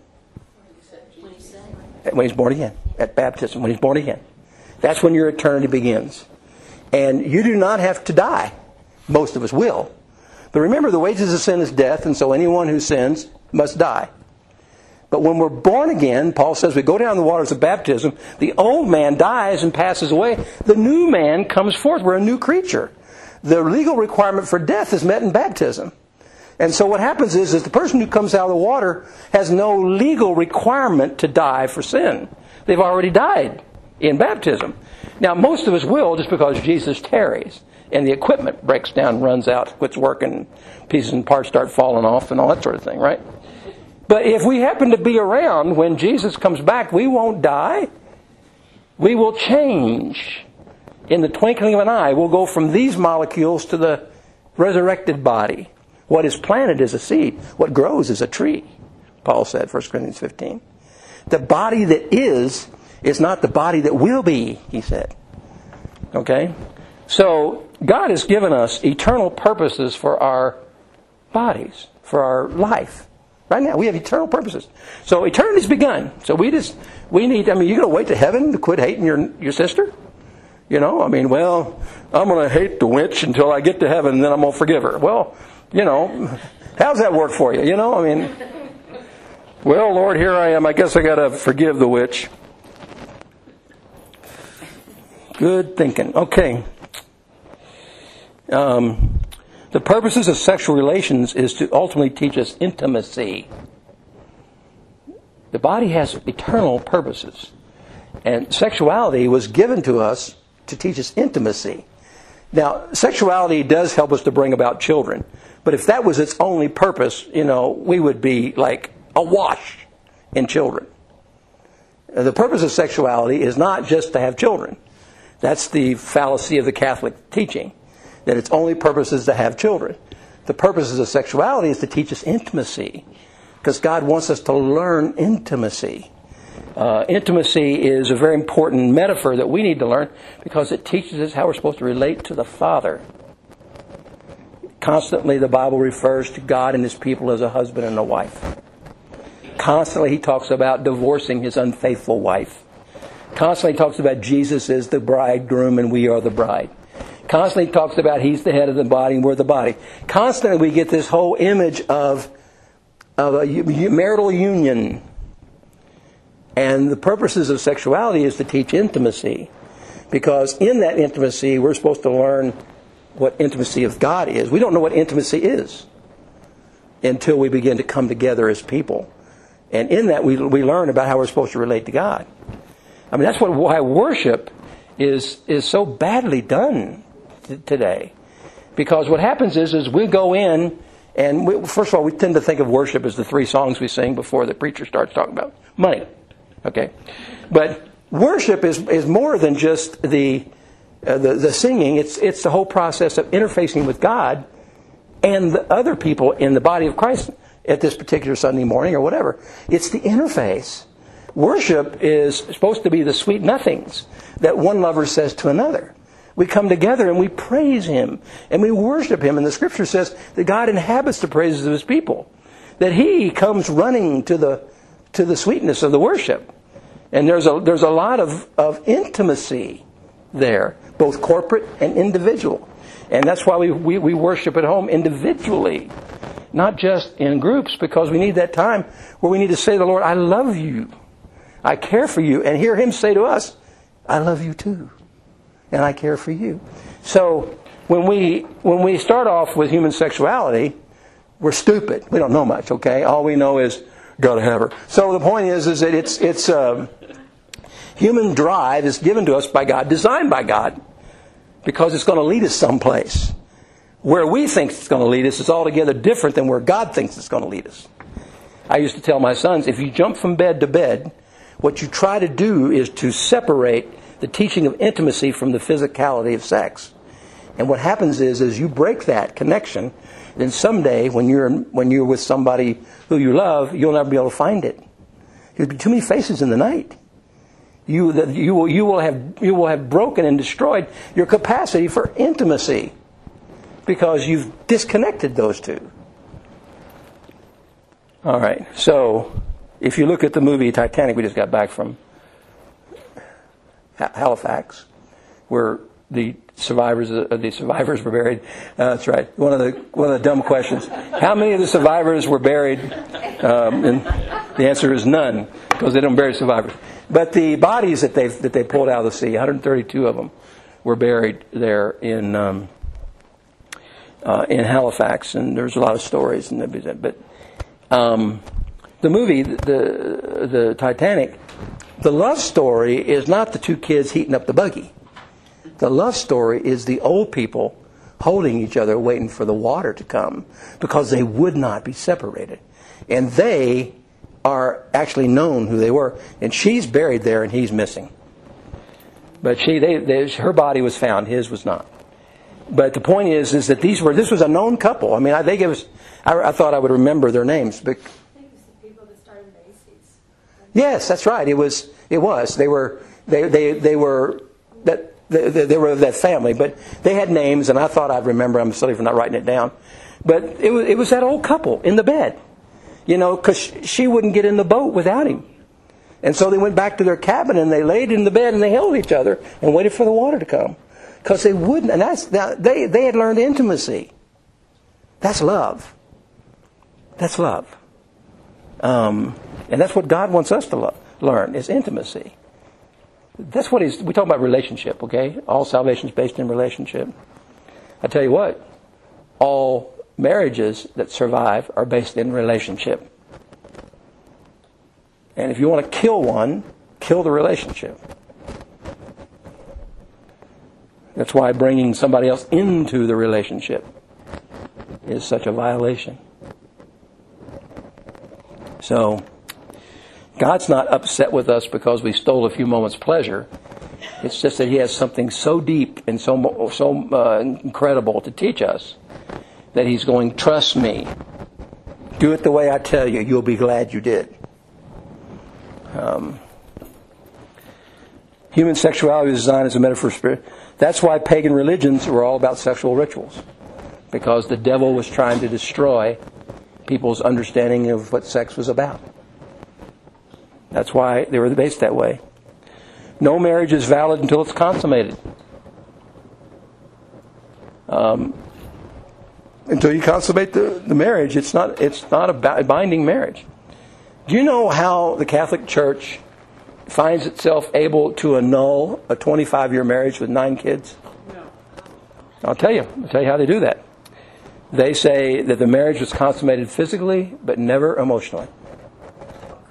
When he's born again. At baptism, when he's born again. That's when your eternity begins. And you do not have to die. Most of us will. But remember, the wages of sin is death, and so anyone who sins must die. But when we're born again, Paul says we go down the waters of baptism, the old man dies and passes away. The new man comes forth. We're a new creature. The legal requirement for death is met in baptism. And so what happens is, is the person who comes out of the water has no legal requirement to die for sin. They've already died in baptism. Now, most of us will just because Jesus tarries and the equipment breaks down, runs out, quits working, pieces and parts start falling off and all that sort of thing, right? But if we happen to be around when Jesus comes back, we won't die. We will change. In the twinkling of an eye, we'll go from these molecules to the resurrected body. What is planted is a seed. What grows is a tree, Paul said, First Corinthians fifteen. The body that is, is not the body that will be, he said. Okay? So, God has given us eternal purposes for our bodies, for our life. Right now, we have eternal purposes. So, eternity's begun. So, we just, we need, I mean, you're going to wait to heaven to quit hating your, your sister? You know, I mean, well, I'm going to hate the witch until I get to heaven, and then I'm going to forgive her. Well, you know, how's that work for you? You know, I mean, well, Lord, here I am. I guess I got to forgive the witch. Good thinking. Okay. Um, the purposes of sexual relations is to ultimately teach us intimacy. The body has eternal purposes. And sexuality was given to us to teach us intimacy. Now, sexuality does help us to bring about children. But if that was its only purpose, you know, we would be like awash in children. The purpose of sexuality is not just to have children. That's the fallacy of the Catholic teaching, that its only purpose is to have children. The purposes of sexuality is to teach us intimacy, because God wants us to learn intimacy. Uh, intimacy is a very important metaphor that we need to learn because it teaches us how we're supposed to relate to the Father. Constantly, the Bible refers to God and His people as a husband and a wife. Constantly, He talks about divorcing His unfaithful wife. Constantly, He talks about Jesus as the bridegroom and we are the bride. Constantly, He talks about He's the head of the body and we're the body. Constantly, we get this whole image of, of a marital union. And the purposes of sexuality is to teach intimacy. Because in that intimacy, we're supposed to learn what intimacy of God is. We don't know what intimacy is until we begin to come together as people And in that, we we learn about how we're supposed to relate to God. I mean, that's what why worship is is so badly done t- today. Because what happens is, is we go in, and we, first of all, we tend to think of worship as the three songs we sing before the preacher starts talking about money. Okay? But worship is is more than just the uh, the, the singing. It's it's the whole process of interfacing with God and the other people in the body of Christ at this particular Sunday morning or whatever. It's the interface. Worship is supposed to be the sweet nothings that one lover says to another. We come together and we praise Him and we worship Him. And the Scripture says that God inhabits the praises of His people. That He comes running to the to the sweetness of the worship. And there's a there's a lot of, of intimacy there, both corporate and individual. And that's why we, we, we worship at home individually, not just in groups, because we need that time where we need to say to the Lord, I love you. I care for you. And hear Him say to us, I love you too. And I care for you. So when we when we start off with human sexuality, we're stupid. We don't know much, okay? All we know is, gotta have her. So the point is, is that it's it's um, human drive is given to us by God, designed by God, because it's going to lead us someplace. Where we think it's going to lead us is altogether different than where God thinks it's going to lead us. I used to tell my sons, if you jump from bed to bed, what you try to do is to separate the teaching of intimacy from the physicality of sex. And what happens is, is you break that connection, then someday when you're when you're with somebody who you love, you'll never be able to find it. There'll be too many faces in the night. You you will you will have you will have broken and destroyed your capacity for intimacy because you've disconnected those two. All right. So if you look at the movie Titanic, we just got back from Halifax, where the survivors uh, the survivors were buried. Uh, that's right. One of the one of the dumb questions: how many of the survivors were buried? Um, and the answer is none, because they don't bury survivors. But the bodies that they that they pulled out of the sea, one hundred thirty-two of them, were buried there in um, uh, in Halifax, and there's a lot of stories. And but um, the movie, the the Titanic. The love story is not the two kids heating up the buggy. The love story is the old people holding each other, waiting for the water to come, because they would not be separated. And they are actually known who they were. And she's buried there, and he's missing. But she, they, they, her body was found; his was not. But the point is, is that these were this was a known couple. I mean, I, they gave us. I, I thought I would remember their names, but. Yes, that's right. It was. It was. They were. They. They. They were. That. They, they were of that family, but they had names, and I thought I'd remember. I'm sorry for not writing it down, but it was. It was that old couple in the bed, you know, because she wouldn't get in the boat without him, and so they went back to their cabin and they laid in the bed and they held each other and waited for the water to come, because they wouldn't. And that's they. They had learned intimacy. That's love. That's love. Um. And that's what God wants us to lo- learn, is intimacy. That's what he's, we talk about relationship, okay? All salvation is based in relationship. I tell you what, all marriages that survive are based in relationship. And if you want to kill one, kill the relationship. That's why bringing somebody else into the relationship is such a violation. So, God's not upset with us because we stole a few moments' pleasure. It's just that He has something so deep and so so uh, incredible to teach us that He's going, trust me. Do it the way I tell you. You'll be glad you did. Um, human sexuality is designed as a metaphor for spirit. That's why pagan religions were all about sexual rituals. Because the devil was trying to destroy people's understanding of what sex was about. That's why they were based that way. No marriage is valid until it's consummated. Um, until you consummate the, the marriage, it's not it's not a binding marriage. Do you know how the Catholic Church finds itself able to annul a twenty-five-year marriage with nine kids? No. I'll tell you. I'll tell you how they do that. They say that the marriage was consummated physically, but never emotionally.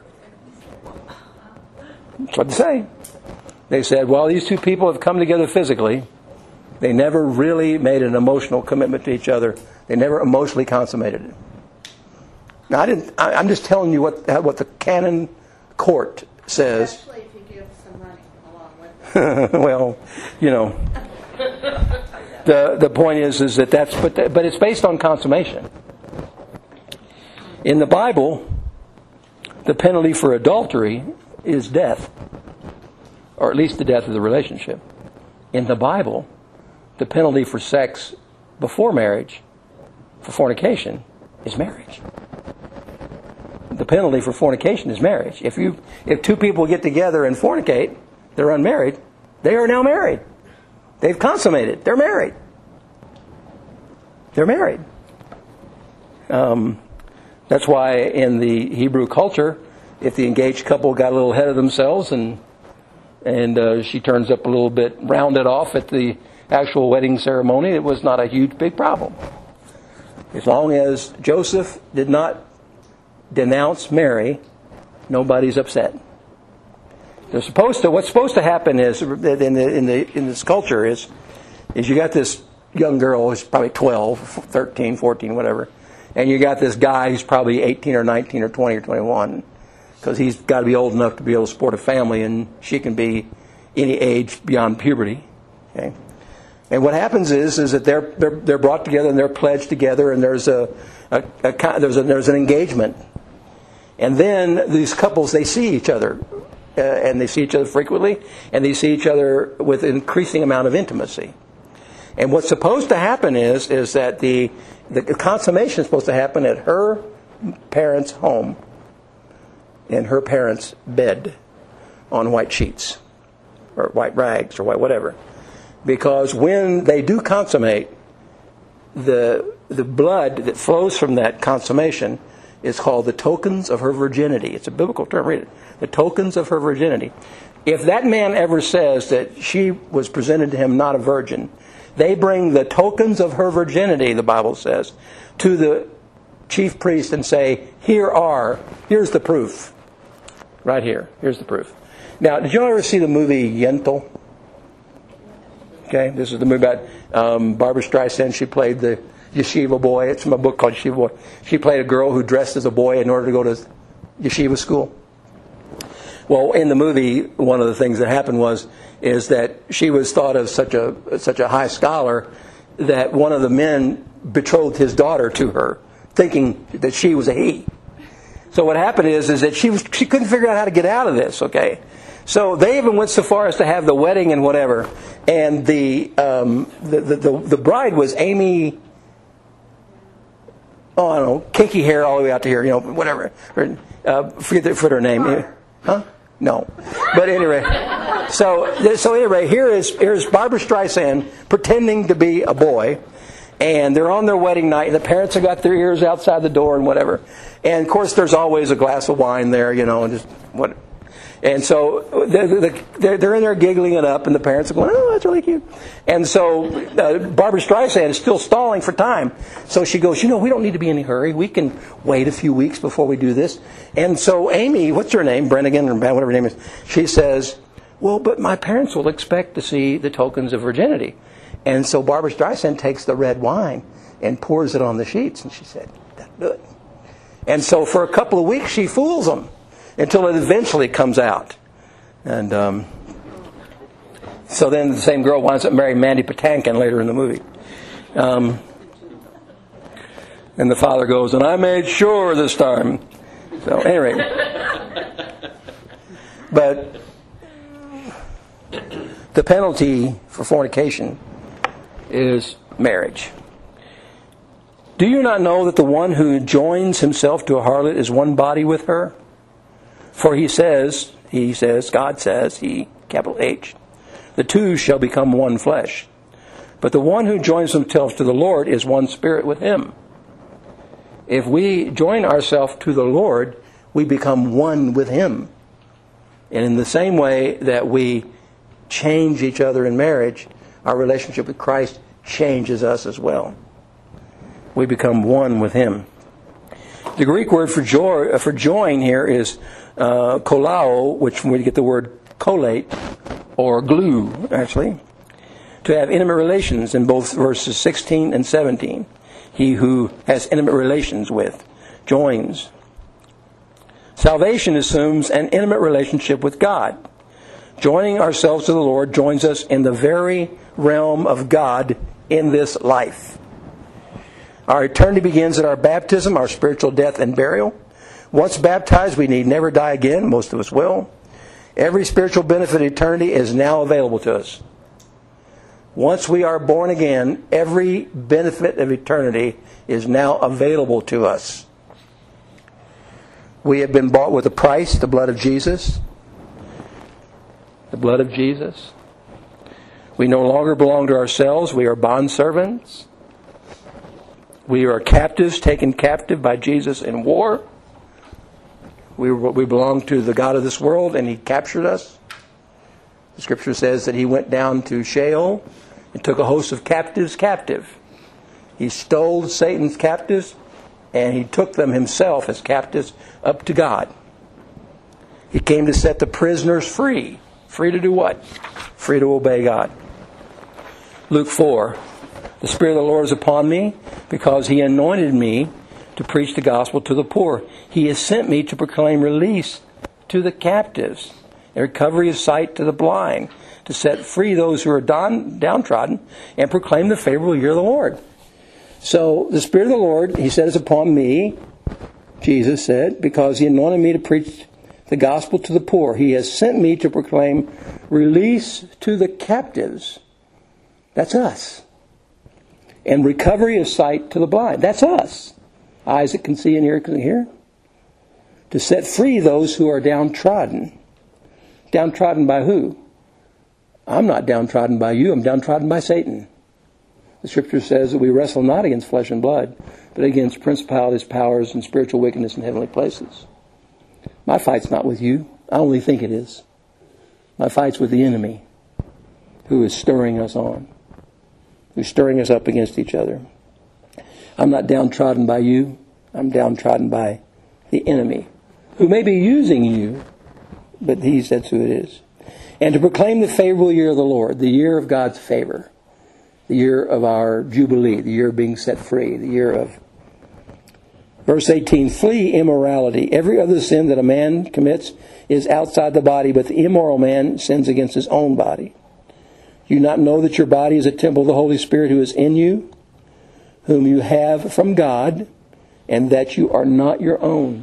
That's what they say. They said, well, these two people have come together physically. They never really made an emotional commitment to each other. They never emotionally consummated it. Now, I didn't. I, I'm just telling you what what the canon court says. Especially if you give some money along with it. Well, you know, the the point is is that that's but the, but it's based on consummation. In the Bible, the penalty for adultery is death, or at least the death of the relationship. In the Bible, the penalty for sex before marriage, for fornication, is marriage. The penalty for fornication is marriage. If you if two people get together and fornicate, they're unmarried, they are now married. They've consummated. They're married. They're married. Um, that's why in the Hebrew culture, if the engaged couple got a little ahead of themselves and and uh, she turns up a little bit rounded off at the actual wedding ceremony, it was not a huge, big problem. As long as Joseph did not denounce Mary, nobody's upset. They're supposed to. What's supposed to happen is in the in the in this culture is is you got this young girl who's probably twelve, thirteen, fourteen, whatever, and you got this guy who's probably eighteen or nineteen or twenty or twenty-one, because he's got to be old enough to be able to support a family, and she can be any age beyond puberty. Okay. And what happens is, is that they're they're they're brought together and they're pledged together, and there's a, a, a there's a there's an engagement, and then these couples, they see each other, uh, and they see each other frequently, and they see each other with an increasing amount of intimacy. And what's supposed to happen is is that the the consummation is supposed to happen at her parents' home, in her parents' bed, on white sheets, or white rags, or white whatever. Because when they do consummate, the the blood that flows from that consummation is called the tokens of her virginity. It's a biblical term. Read it. The tokens of her virginity. If that man ever says that she was presented to him not a virgin, they bring the tokens of her virginity, the Bible says, to the chief priest and say, here are, here's the proof. Right here. Here's the proof. Now, did you ever see the movie Yentl? Okay, this is the movie about um, Barbara Streisand. She played the yeshiva boy. It's from a book called Yeshiva Boy. She played a girl who dressed as a boy in order to go to yeshiva school. Well, in the movie, one of the things that happened was is that she was thought of such a such a high scholar that one of the men betrothed his daughter to her, thinking that she was a he. So what happened is is that she was she couldn't figure out how to get out of this. Okay. So they even went so far as to have the wedding and whatever, and the um, the, the, the the bride was Amy. Oh, I don't know, kinky hair all the way out to here, you know, whatever. Her, uh, forget, the, forget her name, huh? No, but anyway. So so anyway, here is here's Barbara Streisand pretending to be a boy, and they're on their wedding night, and the parents have got their ears outside the door and whatever, and of course there's always a glass of wine there, you know, and just what. And so they're, they're in there giggling it up, and the parents are going, oh, that's really cute. And so uh, Barbara Streisand is still stalling for time. So she goes, you know, we don't need to be in a hurry. We can wait a few weeks before we do this. And so Amy, what's her name? Brennigan, or whatever her name is, she says, well, but my parents will expect to see the tokens of virginity. And so Barbara Streisand takes the red wine and pours it on the sheets. And she said, that'll do it. And so for a couple of weeks, she fools them, until it eventually comes out. And um, so then the same girl winds up marrying Mandy Patinkin later in the movie. Um, and the father goes, and I made sure this time. So anyway. But the penalty for fornication is marriage. Do you not know that the one who joins himself to a harlot is one body with her? For he says, he says, God says, he, capital H, the two shall become one flesh. But the one who joins himself to the Lord is one spirit with him. If we join ourselves to the Lord, we become one with him. And in the same way that we change each other in marriage, our relationship with Christ changes us as well. We become one with him. The Greek word for joy, for join here is uh, kolao, which we get the word collate, or glue, actually. To have intimate relations in both verses sixteen and seventeen. He who has intimate relations with, joins. Salvation assumes an intimate relationship with God. Joining ourselves to the Lord joins us in the very realm of God in this life. Our eternity begins at our baptism, our spiritual death and burial. Once baptized, we need never die again. Most of us will. Every spiritual benefit of eternity is now available to us. Once we are born again, every benefit of eternity is now available to us. We have been bought with a price, the blood of Jesus. The blood of Jesus. We no longer belong to ourselves. We are bondservants. We are captives, taken captive by Jesus in war. We, we belong to the God of this world, and He captured us. The Scripture says that He went down to Sheol and took a host of captives captive. He stole Satan's captives, and He took them Himself as captives up to God. He came to set the prisoners free. Free to do what? Free to obey God. Luke four. The Spirit of the Lord is upon me, because He anointed me to preach the gospel to the poor. He has sent me to proclaim release to the captives, and recovery of sight to the blind, to set free those who are down, downtrodden, and proclaim the favorable year of the Lord. So the Spirit of the Lord, He said, is upon me, Jesus said, because He anointed me to preach the gospel to the poor. He has sent me to proclaim release to the captives. That's us. And recovery of sight to the blind. That's us. Eyes that can see and ears that can hear. To set free those who are downtrodden. Downtrodden by who? I'm not downtrodden by you. I'm downtrodden by Satan. The Scripture says that we wrestle not against flesh and blood, but against principalities, powers, and spiritual wickedness in heavenly places. My fight's not with you. I only think it is. My fight's with the enemy, who is stirring us on. Who's stirring us up against each other. I'm not downtrodden by you. I'm downtrodden by the enemy, who may be using you, but he says who it is. And to proclaim the favorable year of the Lord, the year of God's favor, the year of our jubilee, the year of being set free, the year of... Verse eighteen, flee immorality. Every other sin that a man commits is outside the body, but the immoral man sins against his own body. Do you not know that your body is a temple of the Holy Spirit who is in you, whom you have from God, and that you are not your own?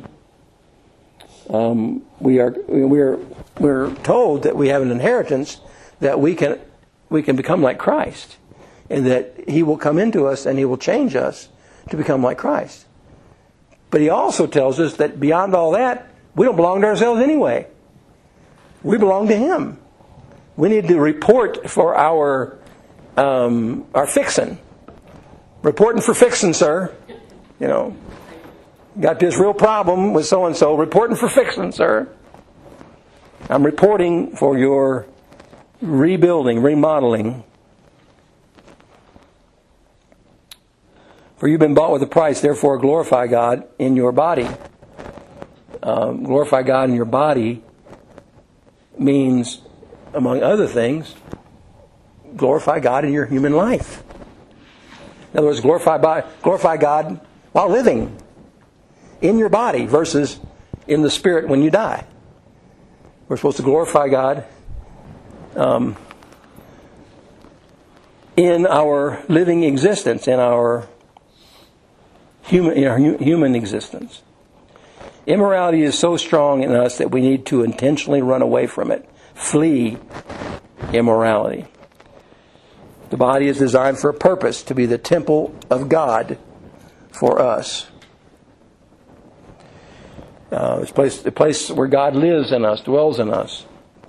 Um, we are we're we're told that we have an inheritance, that we can we can become like Christ, and that He will come into us and He will change us to become like Christ. But He also tells us that beyond all that, we don't belong to ourselves anyway. We belong to Him. We need to report for our um, our fixin'. Reporting for fixin', sir. You know, got this real problem with so-and-so. Reporting for fixin', sir. I'm reporting for your rebuilding, remodeling. For you've been bought with a price, therefore glorify God in your body. Um, glorify God in your body means, among other things, glorify God in your human life. In other words, glorify, by, glorify God while living in your body versus in the spirit when you die. We're supposed to glorify God um, in our living existence, in our human, in our human existence. Immorality is so strong in us that we need to intentionally run away from it. Flee immorality. The body is designed for a purpose, to be the temple of God for us. Uh, it's a place, a place where God lives in us, dwells in us.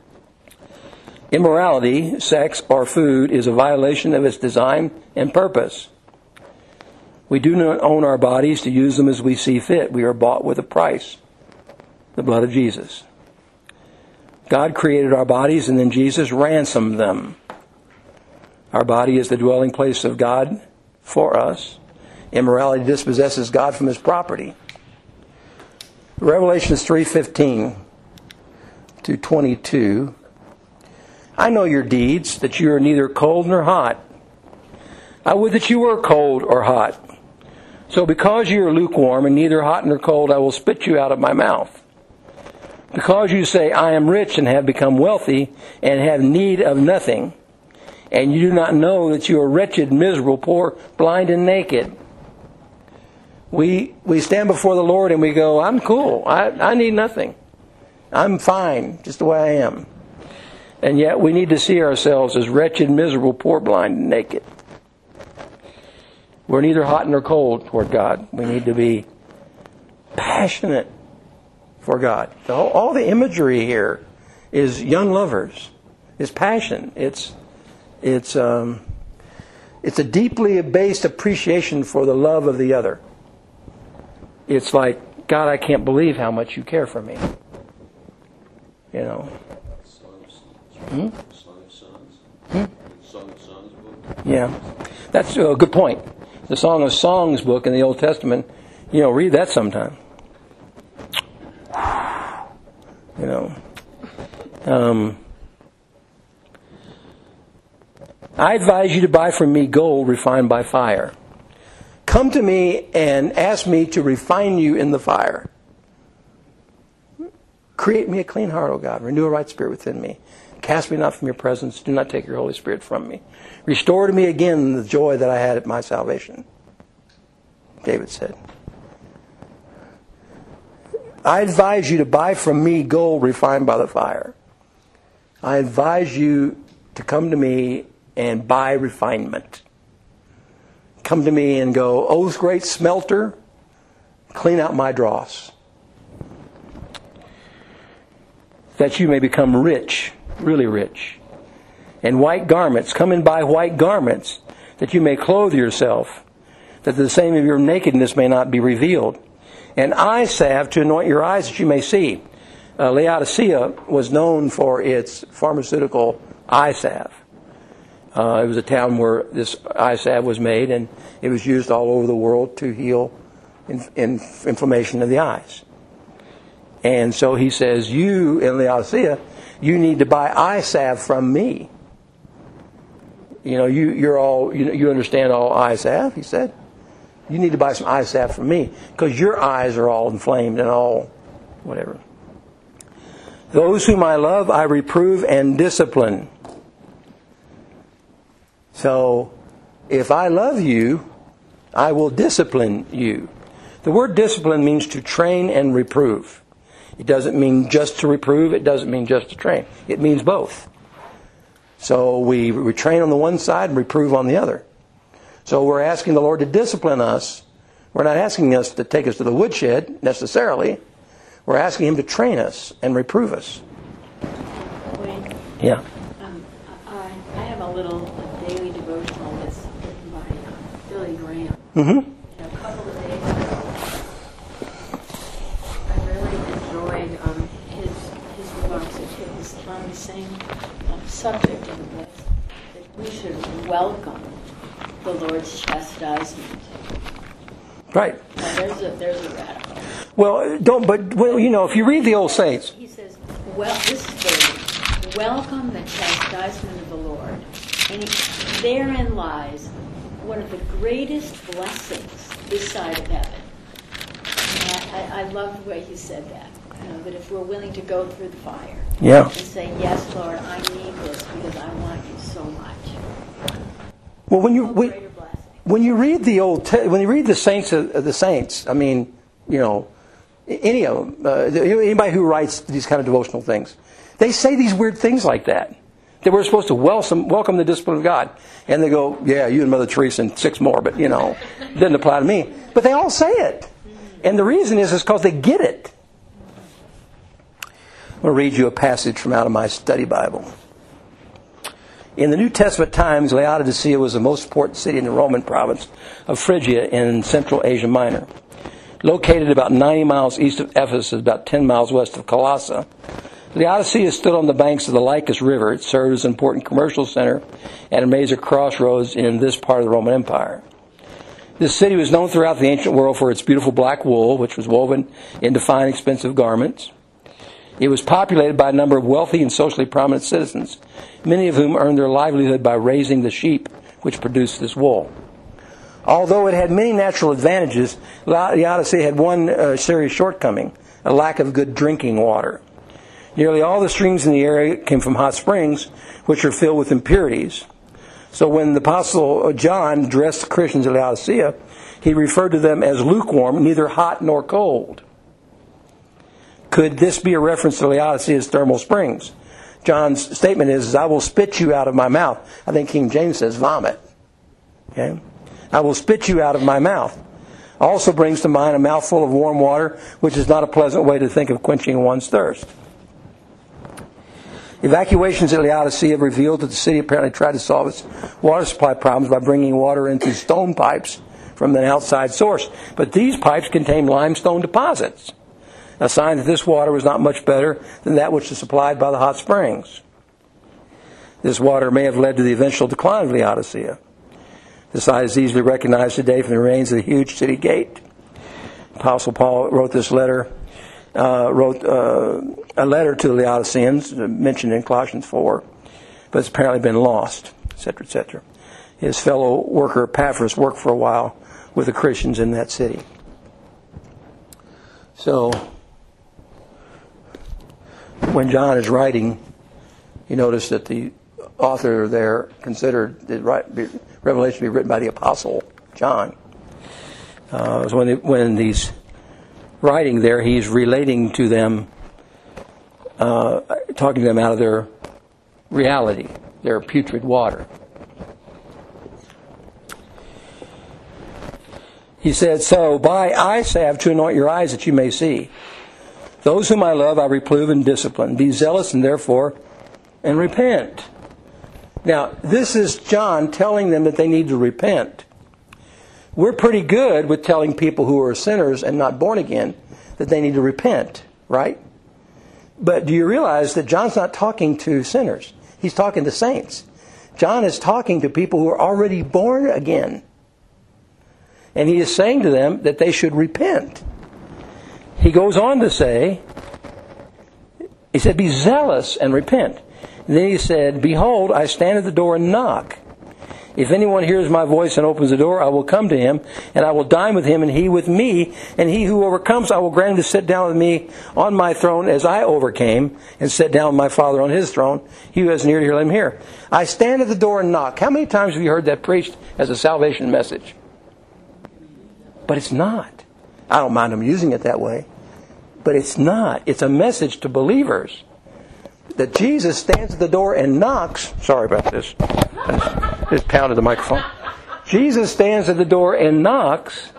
Immorality, sex, or food is a violation of its design and purpose. We do not own our bodies to use them as we see fit. We are bought with a price, the blood of Jesus. God created our bodies and then Jesus ransomed them. Our body is the dwelling place of God for us. Immorality dispossesses God from His property. Revelation three fifteen to twenty-two. I know your deeds, that you are neither cold nor hot. I would that you were cold or hot. So because you are lukewarm and neither hot nor cold, I will spit you out of my mouth. Because you say, I am rich and have become wealthy and have need of nothing, and you do not know that you are wretched, miserable, poor, blind, and naked. We we stand before the Lord and we go, I'm cool. I, I need nothing. I'm fine, just the way I am. And yet we need to see ourselves as wretched, miserable, poor, blind, and naked. We're neither hot nor cold toward God. We need to be passionate for God. So all the imagery here is young lovers. It's passion. It's it's um, it's a deeply based appreciation for the love of the other. It's like, God, I can't believe how much you care for me. You know. Hmm? Song of Songs. Hmm? Song of Songs book. Yeah, that's a good point. The Song of Songs book in the Old Testament. You know, read that sometime. You know. Um, I advise you to buy from me gold refined by fire. Come to me and ask me to refine you in the fire. Create me a clean heart, O God. Renew a right spirit within me. Cast me not from your presence. Do not take your Holy Spirit from me. Restore to me again the joy that I had at my salvation. David said. I advise you to buy from me gold refined by the fire. I advise you to come to me and buy refinement. Come to me and go, O great smelter, clean out my dross. That you may become rich, really rich. And white garments, come and buy white garments, that you may clothe yourself, that the same of your nakedness may not be revealed. And eye salve to anoint your eyes that you may see. Uh, Laodicea was known for its pharmaceutical eye salve. Uh, it was a town where this eye salve was made, and it was used all over the world to heal in, in, inflammation of the eyes. And so he says, you in Laodicea, you need to buy eye salve from me. You know, you, you're all, you, you understand all eye salve, he said. You need to buy some eye salve from me, because your eyes are all inflamed and all whatever. Those whom I love, I reprove and discipline. So, if I love you, I will discipline you. The word discipline means to train and reprove. It doesn't mean just to reprove. It doesn't mean just to train. It means both. So we, we train on the one side and reprove on the other. So we're asking the Lord to discipline us. We're not asking us to take us to the woodshed necessarily. We're asking Him to train us and reprove us. Wayne, Yeah. um, I, I have a little daily devotional that's written by um, Billy Graham. Mm-hmm. And a couple of days ago, I really enjoyed um, his his remarks. It was on the same um, subject, and it was that we should welcome the Lord's chastisement. Right. Now, there's a there's a radical. Well, don't. But well, you know, if you read the old saints, He says, "Well, this is David. Welcome the chastisement of the Lord, and he, therein lies one of the greatest blessings this side of heaven." And I, I, I love the way he said that. You know, that if we're willing to go through the fire, yeah. and say, "Yes, Lord, I need this because I want you so much." Well, when you No when, greater blessing. when you read the old te- when you read the saints of the saints, I mean, you know, any of them, uh, anybody who writes these kind of devotional things, they say these weird things like that. That we're supposed to welcome welcome the discipline of God, and they go, "Yeah, you and Mother Teresa and six more," but you know, it doesn't apply to me. But they all say it, and the reason is is because they get it. I'm going to read you a passage from out of my study Bible. In the New Testament times, Laodicea was the most important city in the Roman province of Phrygia in Central Asia Minor. Located about ninety miles east of Ephesus, about ten miles west of Colossae, Laodicea stood on the banks of the Lycus River. It served as an important commercial center and a major crossroads in this part of the Roman Empire. This city was known throughout the ancient world for its beautiful black wool, which was woven into fine, expensive garments. It was populated by a number of wealthy and socially prominent citizens, many of whom earned their livelihood by raising the sheep which produced this wool. Although it had many natural advantages, Laodicea had one uh, serious shortcoming, a lack of good drinking water. Nearly all the streams in the area came from hot springs, which are filled with impurities. So when the Apostle John addressed the Christians at Laodicea, he referred to them as lukewarm, neither hot nor cold. Could this be a reference to Laodicea's thermal springs? John's statement is, I will spit you out of my mouth. I think King James says vomit. Okay? I will spit you out of my mouth. Also brings to mind a mouthful of warm water, which is not a pleasant way to think of quenching one's thirst. Evacuations at Laodicea have revealed that the city apparently tried to solve its water supply problems by bringing water into stone pipes from an outside source. But these pipes contain limestone deposits, a sign that this water was not much better than that which was supplied by the hot springs. This water may have led to the eventual decline of Laodicea. The site is easily recognized today from the remains of the huge city gate. Apostle Paul wrote this letter, uh, wrote uh, a letter to the Laodiceans, mentioned in Colossians four, but it's apparently been lost, et cetera, et cetera. His fellow worker Epaphras worked for a while with the Christians in that city. So, when John is writing, you notice that the author there considered the Revelation to be written by the Apostle John. Uh, so when, it, when he's writing there, he's relating to them, uh, talking to them out of their reality, their putrid water. He said, so buy eye salve to anoint your eyes that you may see. Those whom I love I reprove and discipline. Be zealous and therefore and repent. Now, this is John telling them that they need to repent. We're pretty good with telling people who are sinners and not born again that they need to repent, right? But do you realize that John's not talking to sinners? He's talking to saints. John is talking to people who are already born again. And he is saying to them that they should repent. He goes on to say, he said, be zealous and repent. And then he said, behold, I stand at the door and knock. If anyone hears my voice and opens the door, I will come to him, and I will dine with him, and he with me. And he who overcomes, I will grant him to sit down with me on my throne as I overcame, and sat down with my Father on his throne. He who has an ear to hear, let him hear. I stand at the door and knock. How many times have you heard that preached as a salvation message? But it's not. I don't mind them using it that way. But it's not. It's a message to believers that Jesus stands at the door and knocks. Sorry about this. I just pounded the microphone. Jesus stands at the door and knocks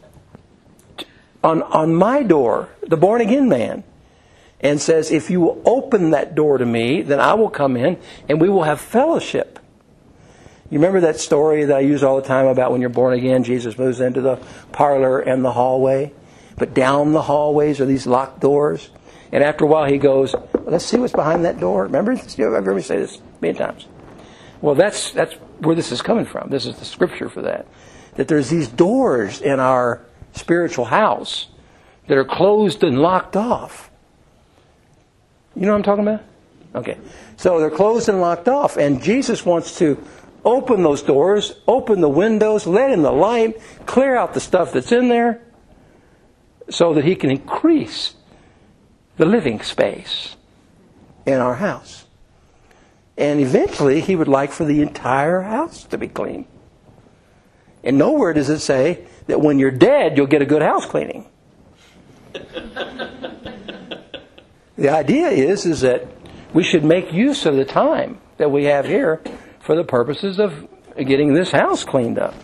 on, on my door, the born again man, and says, if you will open that door to me, then I will come in and we will have fellowship. You remember that story that I use all the time about when you're born again, Jesus moves into the parlor and the hallway. But down the hallways are these locked doors. And after a while he goes, let's see what's behind that door. Remember? I've heard me say this many times. Well, that's that's where this is coming from. This is the scripture for that. That there's these doors in our spiritual house that are closed and locked off. You know what I'm talking about? Okay. So they're closed and locked off. And Jesus wants to open those doors, open the windows, let in the light, clear out the stuff that's in there so that he can increase the living space in our house. And eventually he would like for the entire house to be clean. And nowhere does it say that when you're dead you'll get a good house cleaning. The idea is, is that we should make use of the time that we have here for the purposes of getting this house cleaned up.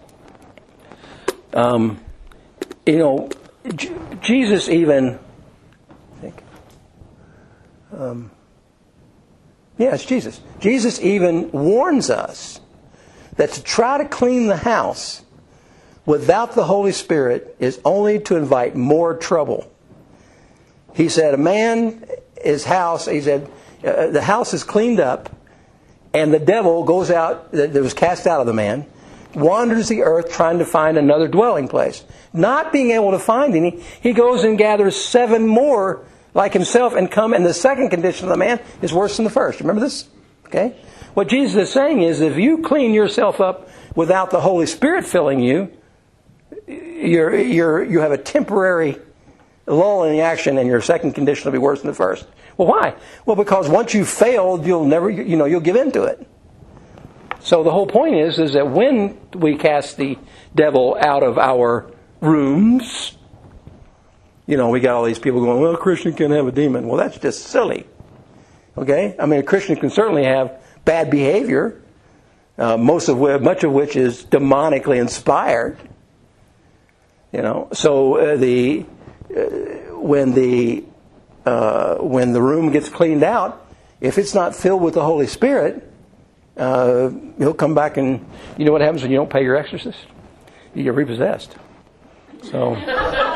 Um, you know, J- Jesus even, I think, um, yeah, it's Jesus. Jesus even warns us that to try to clean the house without the Holy Spirit is only to invite more trouble. He said, a man, his house, he said, uh, the house is cleaned up, and the devil goes out, that was cast out of the man, wanders the earth trying to find another dwelling place. Not being able to find any, he goes and gathers seven more like himself and come, and the second condition of the man is worse than the first. Remember this? Okay? What Jesus is saying is, if you clean yourself up without the Holy Spirit filling you, you're, you're, you have a temporary lull in the action, and your second condition will be worse than the first. Well, why? Well, because once you've failed, you'll never, you know, you'll give in to it. So the whole point is, is that when we cast the devil out of our rooms, you know, we got all these people going, well, a Christian can have a demon. Well, that's just silly. Okay? I mean, a Christian can certainly have bad behavior, uh, most of which, much of which is demonically inspired. You know, so uh, the uh, when the uh, when the room gets cleaned out, if it's not filled with the Holy Spirit, Uh, he'll come back, and you know what happens when you don't pay your exorcist? You get repossessed. So, In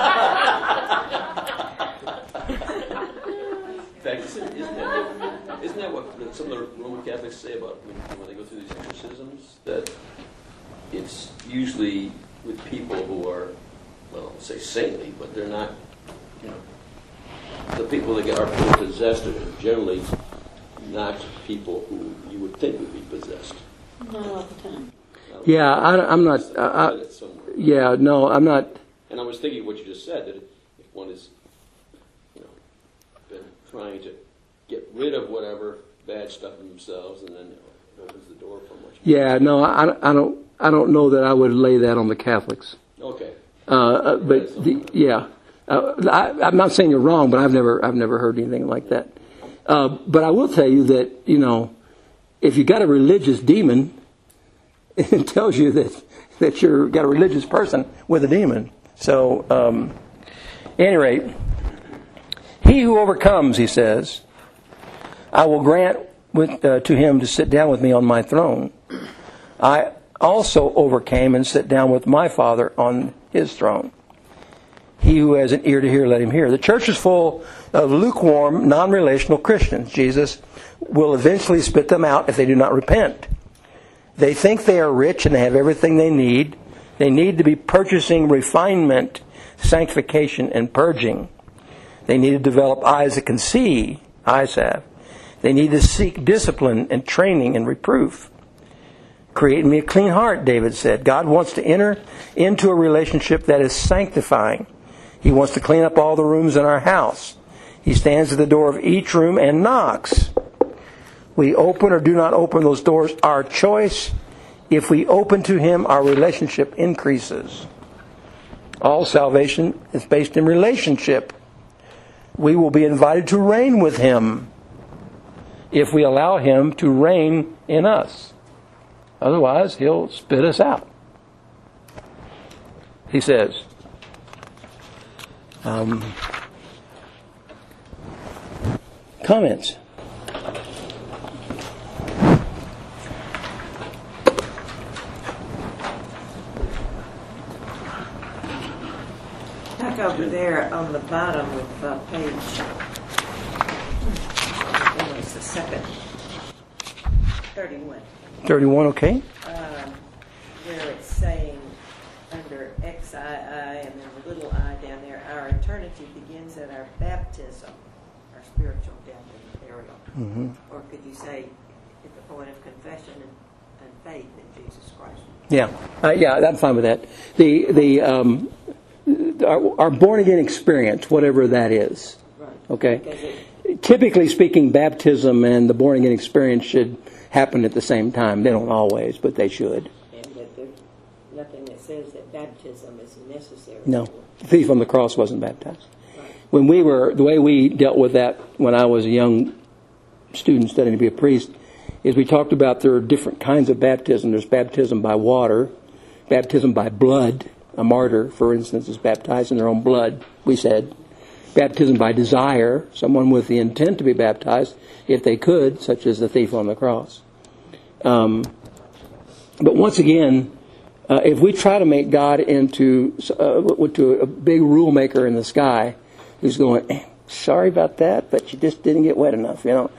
fact, isn't, isn't, that, isn't that what some of the Roman Catholics say about when, when they go through these exorcisms? That it's usually with people who are, well, I'll say saintly, but they're not, you know, the people that get are possessed are generally not people who you would think would be possessed. Not all the time. yeah, I, I'm not. Uh, I, yeah, no, I'm not. And I was thinking what you just said, that if one is, you know, been trying to get rid of whatever bad stuff in themselves, and then it opens the door for much. Yeah, no, I, I don't. I don't know that I would lay that on the Catholics. Okay. Uh, uh, but the, yeah, uh, I, I'm not saying you're wrong, but I've never, I've never heard anything like that. Uh, but I will tell you that, you know, if you got a religious demon, it tells you that that you've got a religious person with a demon. So, um, at any rate, he who overcomes, he says, I will grant with, uh, to him to sit down with me on my throne. I also overcame and sit down with my Father on his throne. He who has an ear to hear, let him hear. The church is full of lukewarm, non-relational Christians. Jesus will eventually spit them out if they do not repent. They think they are rich and they have everything they need. They need to be purchasing refinement, sanctification, and purging. They need to develop eyes that can see. Eyes have. They need to seek discipline and training and reproof. Create me a clean heart, David said. God wants to enter into a relationship that is sanctifying. He wants to clean up all the rooms in our house. He stands at the door of each room and knocks. We open or do not open those doors, our choice. If we open to Him, our relationship increases. All salvation is based in relationship. We will be invited to reign with Him if we allow Him to reign in us. Otherwise, He'll spit us out. He says, um, comments? Back over there on the bottom of uh, page, it was the second, thirty-one. thirty-one, okay. Um, where it's saying under X I I and then a little I down there, our eternity begins at our baptism, our spiritual death and burial. Mm-hmm. Or could you say at the point of confession and, and faith in Jesus Christ? Yeah, uh, yeah, I'm fine with that. The the um, our, our born again experience, whatever that is, Right. okay. It, Typically speaking, baptism and the born again experience should happen at the same time. They don't always, but they should. And that there's nothing that says that baptism is necessary. No, the thief on the cross wasn't baptized. Right. When we were, the way we dealt with that when I was a young student studying to be a priest, is we talked about there are different kinds of baptism. There's baptism by water, baptism by blood. A martyr, for instance, is baptized in their own blood, we said. Baptism by desire, someone with the intent to be baptized, if they could, such as the thief on the cross. Um, but once again, uh, if we try to make God into uh, to a big rule maker in the sky, who's going, eh, sorry about that, but you just didn't get wet enough, you know.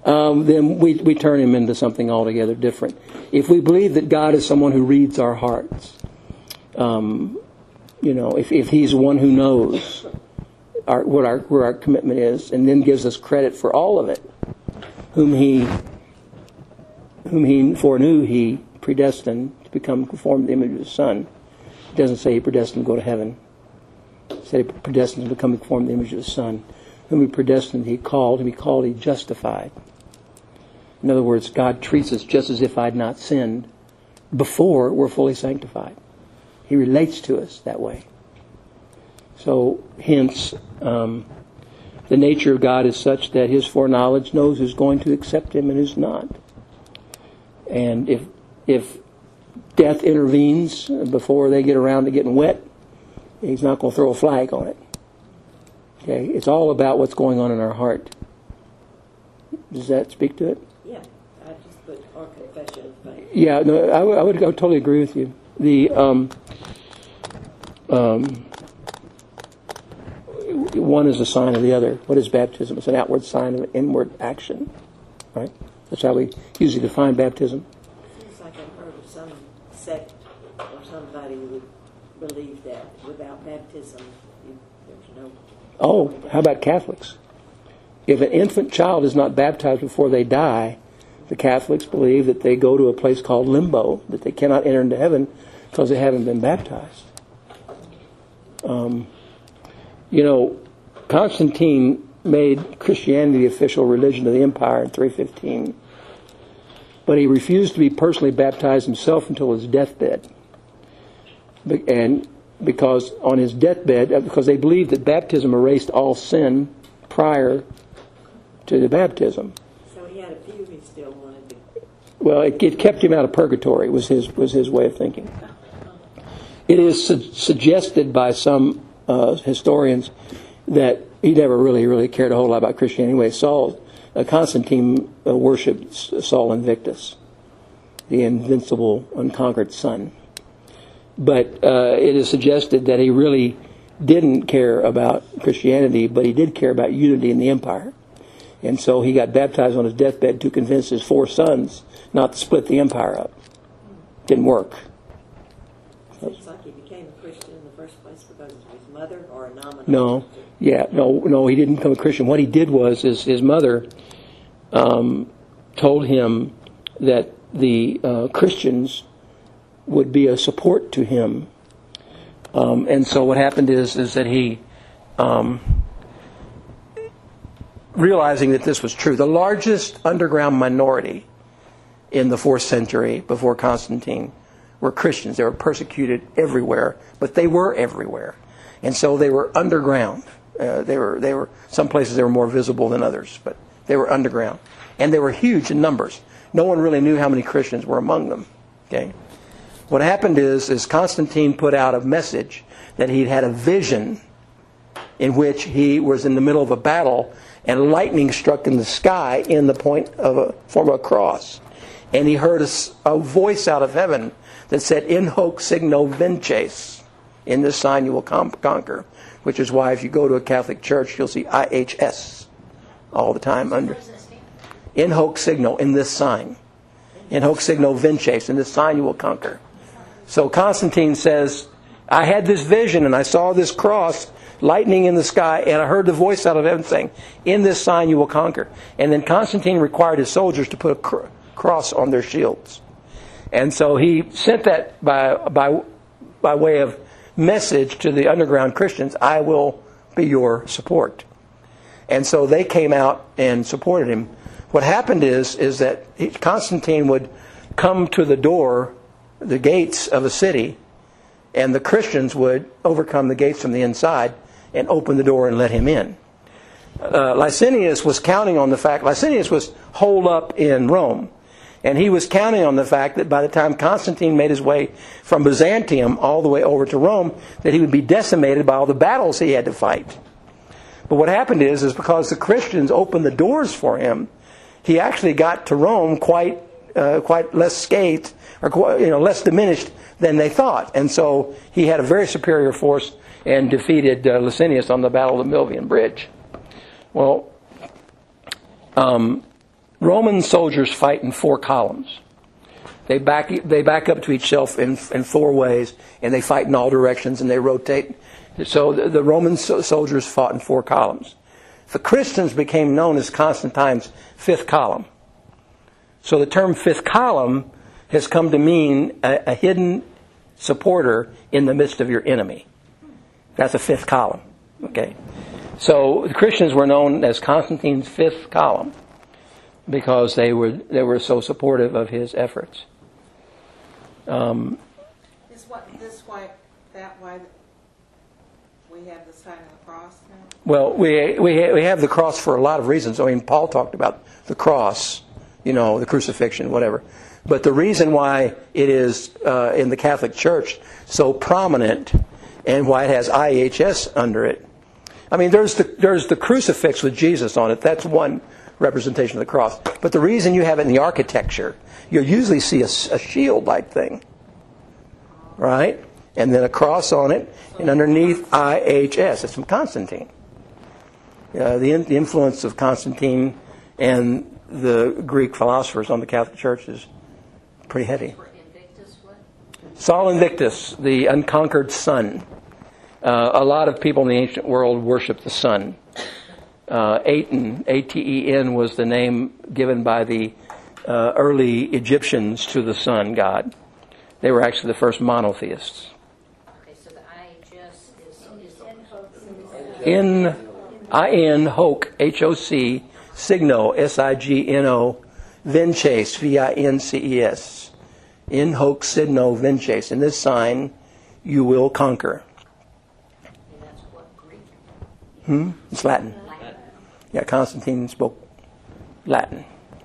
um, then we, we turn him into something altogether different. If we believe that God is someone who reads our hearts, um, you know, if, if he's one who knows our, what our where our commitment is, and then gives us credit for all of it, whom he whom he foreknew, he predestined to become conformed to the image of his Son. It doesn't say he predestined to go to heaven. It said he predestined to become conformed to the image of his Son. Whom he predestined, he called. Whom he called, he justified. In other words, God treats us just as if I'd not sinned before we're fully sanctified. He relates to us that way. So, hence, um, the nature of God is such that his foreknowledge knows who's going to accept him and who's not. And if if death intervenes before they get around to getting wet, he's not going to throw a flag on it. Okay, it's all about what's going on in our heart. Does that speak to it? Yeah, I just put our confession of faith. Yeah, no, I, w- I would I would totally agree with you. The um, um, one is a sign of the other. What is baptism? It's an outward sign of inward action, right? That's how we usually define baptism. Seems like I've heard of some sect or somebody who would believe that without baptism, you, there's no. Oh, how about Catholics? If an infant child is not baptized before they die, the Catholics believe that they go to a place called limbo, that they cannot enter into heaven because they haven't been baptized. Um, you know, Constantine made Christianity the official religion of the empire in three fifteen. But he refused to be personally baptized himself until his deathbed. And because on his deathbed, because they believed that baptism erased all sin prior to the baptism. So he had a few he still wanted to. Well, it, it kept him out of purgatory, was his was his way of thinking. It is su- suggested by some uh, historians that he never really, really cared a whole lot about Christianity. Anyway, Saul, uh, Constantine uh, worshipped Sol Invictus, the invincible, unconquered sun. But uh, it is suggested that he really didn't care about Christianity, but he did care about unity in the empire. And so he got baptized on his deathbed to convince his four sons not to split the empire up. Didn't work. Seems like he became a Christian in the first place because of his mother or a nominal. No, yeah, no, no, he didn't become a Christian. What he did was, is his mother um, told him that the uh, Christians would be a support to him, um, and so what happened is, is that he, um, realizing that this was true, the largest underground minority in the fourth century before Constantine were Christians. They were persecuted everywhere, but they were everywhere. And so they were underground. Uh, they were they were some places they were more visible than others, but they were underground. And they were huge in numbers. No one really knew how many Christians were among them. Okay? What happened is, is Constantine put out a message that he'd had a vision in which he was in the middle of a battle and lightning struck in the sky in the point of a form of a cross. And he heard a, a voice out of heaven that said, "In hoc signo vinces." In this sign you will com- conquer. Which is why if you go to a Catholic church, you'll see I H S all the time under. In hoc signo, in this sign. In hoc signo vinces, in this sign you will conquer. So Constantine says, I had this vision and I saw this cross, lightning in the sky, and I heard the voice out of heaven saying, in this sign you will conquer. And then Constantine required his soldiers to put a cr- cross on their shields. And so he sent that by by by way of message to the underground Christians, I will be your support. And so they came out and supported him. What happened is, is that he, Constantine would come to the door, the gates of a city, and the Christians would overcome the gates from the inside and open the door and let him in. Uh, Licinius was counting on the fact, Licinius was holed up in Rome. And he was counting on the fact that by the time Constantine made his way from Byzantium all the way over to Rome, that he would be decimated by all the battles he had to fight. But what happened is, is because the Christians opened the doors for him, he actually got to Rome quite, uh, quite less scathed, or quite, you know, less diminished than they thought. And so he had a very superior force and defeated uh, Licinius on the Battle of the Milvian Bridge. Well, um, Roman soldiers fight in four columns. They back they back up to each self in in four ways, and they fight in all directions, and they rotate. So the, the Roman so, soldiers fought in four columns. The Christians became known as Constantine's fifth column. So the term fifth column has come to mean a, a hidden supporter in the midst of your enemy. That's a fifth column. Okay, so the Christians were known as Constantine's fifth column because they were they were so supportive of his efforts. Um, Is what this why that why we have the sign of the cross now? Well, we we we have the cross for a lot of reasons. I mean, Paul talked about the cross, you know, the crucifixion, whatever. But the reason why it is uh, in the Catholic Church so prominent and why it has I H S under it. I mean, there's the there's the crucifix with Jesus on it. That's one representation of the cross. But the reason you have it in the architecture, you'll usually see a, a shield-like thing, right? And then a cross on it, and underneath I H S. It's from Constantine. Uh, the, in, the influence of Constantine and the Greek philosophers on the Catholic Church is pretty heavy. Sol Invictus, the unconquered sun. Uh, a lot of people in the ancient world worship the sun. Uh, Aten, A T E N, was the name given by the uh, early Egyptians to the sun god. They were actually the first monotheists. Okay, so the I H S is, is In I N Hoc, H O C, Signo, S I G N O, Vinces, V I N C E S. In hoc signo vinces. In this sign, you will conquer. and that's what Greek. Hmm? It's Latin. Latin. Yeah, Constantine spoke Latin.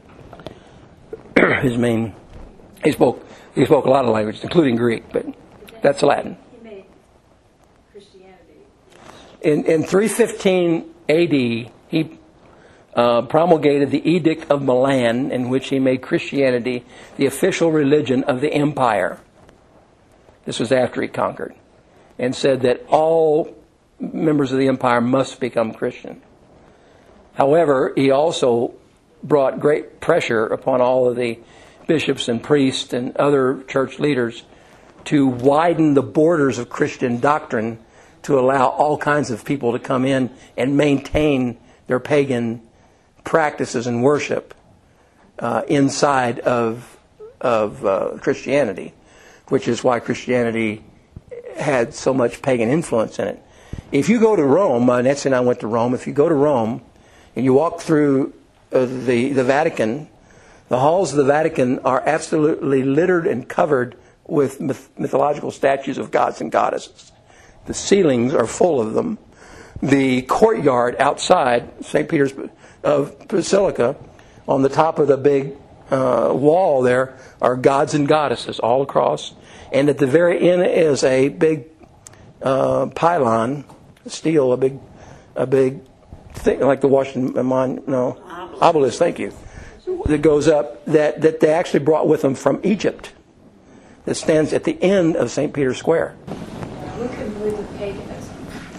His main, he spoke, he spoke a lot of languages, including Greek, but that's Latin. He made Christianity. In in three fifteen A D, he uh, promulgated the Edict of Milan, in which he made Christianity the official religion of the empire. This was after he conquered, and said that all members of the empire must become Christian. However, he also brought great pressure upon all of the bishops and priests and other church leaders to widen the borders of Christian doctrine to allow all kinds of people to come in and maintain their pagan practices and worship uh, inside of of uh, Christianity, which is why Christianity had so much pagan influence in it. If you go to Rome, uh, Nancy and I went to Rome. If you go to Rome and you walk through uh, the the Vatican, the halls of the Vatican are absolutely littered and covered with myth- mythological statues of gods and goddesses. The ceilings are full of them. The courtyard outside Saint Peter's of Basilica, on the top of the big uh, wall there, are gods and goddesses all across. And at the very end is a big uh, pylon, steel, a big, a big thing like the Washington Mon, no obelisk. Thank you. That goes up that that they actually brought with them from Egypt. That stands at the end of Saint Peter's Square. We couldn't believe the paganism.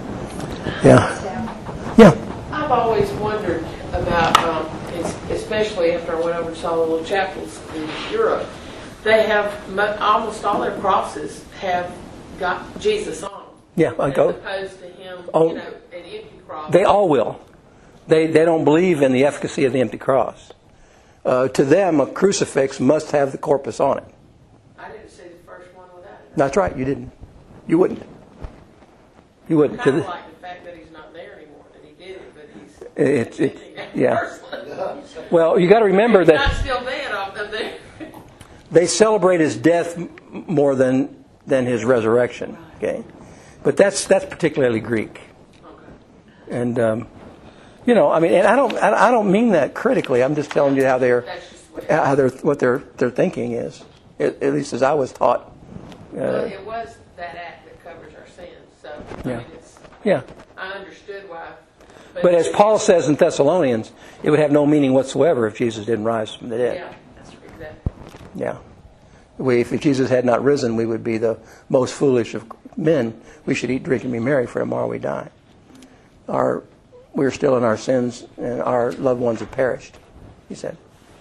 Yeah. Yeah. I've always wondered about, um, es- especially after I went over to saw the little chapels in Europe, they have, mo- almost all their crosses have got Jesus on them. Yeah, I go. As opposed to him, Oh. you know, an empty cross. They all will. They they don't believe in the efficacy of the empty cross. Uh, to them, a crucifix must have the corpus on it. I didn't see the first one without it. That's right. You didn't. You wouldn't. You wouldn't. I kind To of the- like the fact that he's not there anymore, that he did it, but he's It- it- teaching it yeah. personally. Well, you got to remember He's not that still dead off of there. they celebrate his death m- more than than his resurrection. Okay, but that's that's particularly Greek. Okay. And um, you know, I mean, and I don't I I don't mean that critically. I'm just telling you how they're That's just what how they're what their their thinking is. At, at least as I was taught. Well, Uh, it was that act that covers our sins, so I Yeah. mean, it's, yeah. I understood why. But as Paul says in Thessalonians, it would have no meaning whatsoever if Jesus didn't rise from the dead. yeah, that's exactly. Yeah. We, if Jesus had not risen, we would be the most foolish of men. We should eat, drink, and be merry, for tomorrow we die. Our, we're still in our sins, and our loved ones have perished, he said.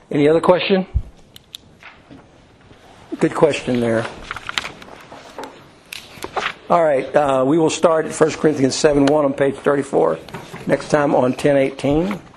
Any other question? Good question there. All right, uh, we will start at First Corinthians seven one on page thirty-four. Next time on ten eighteen.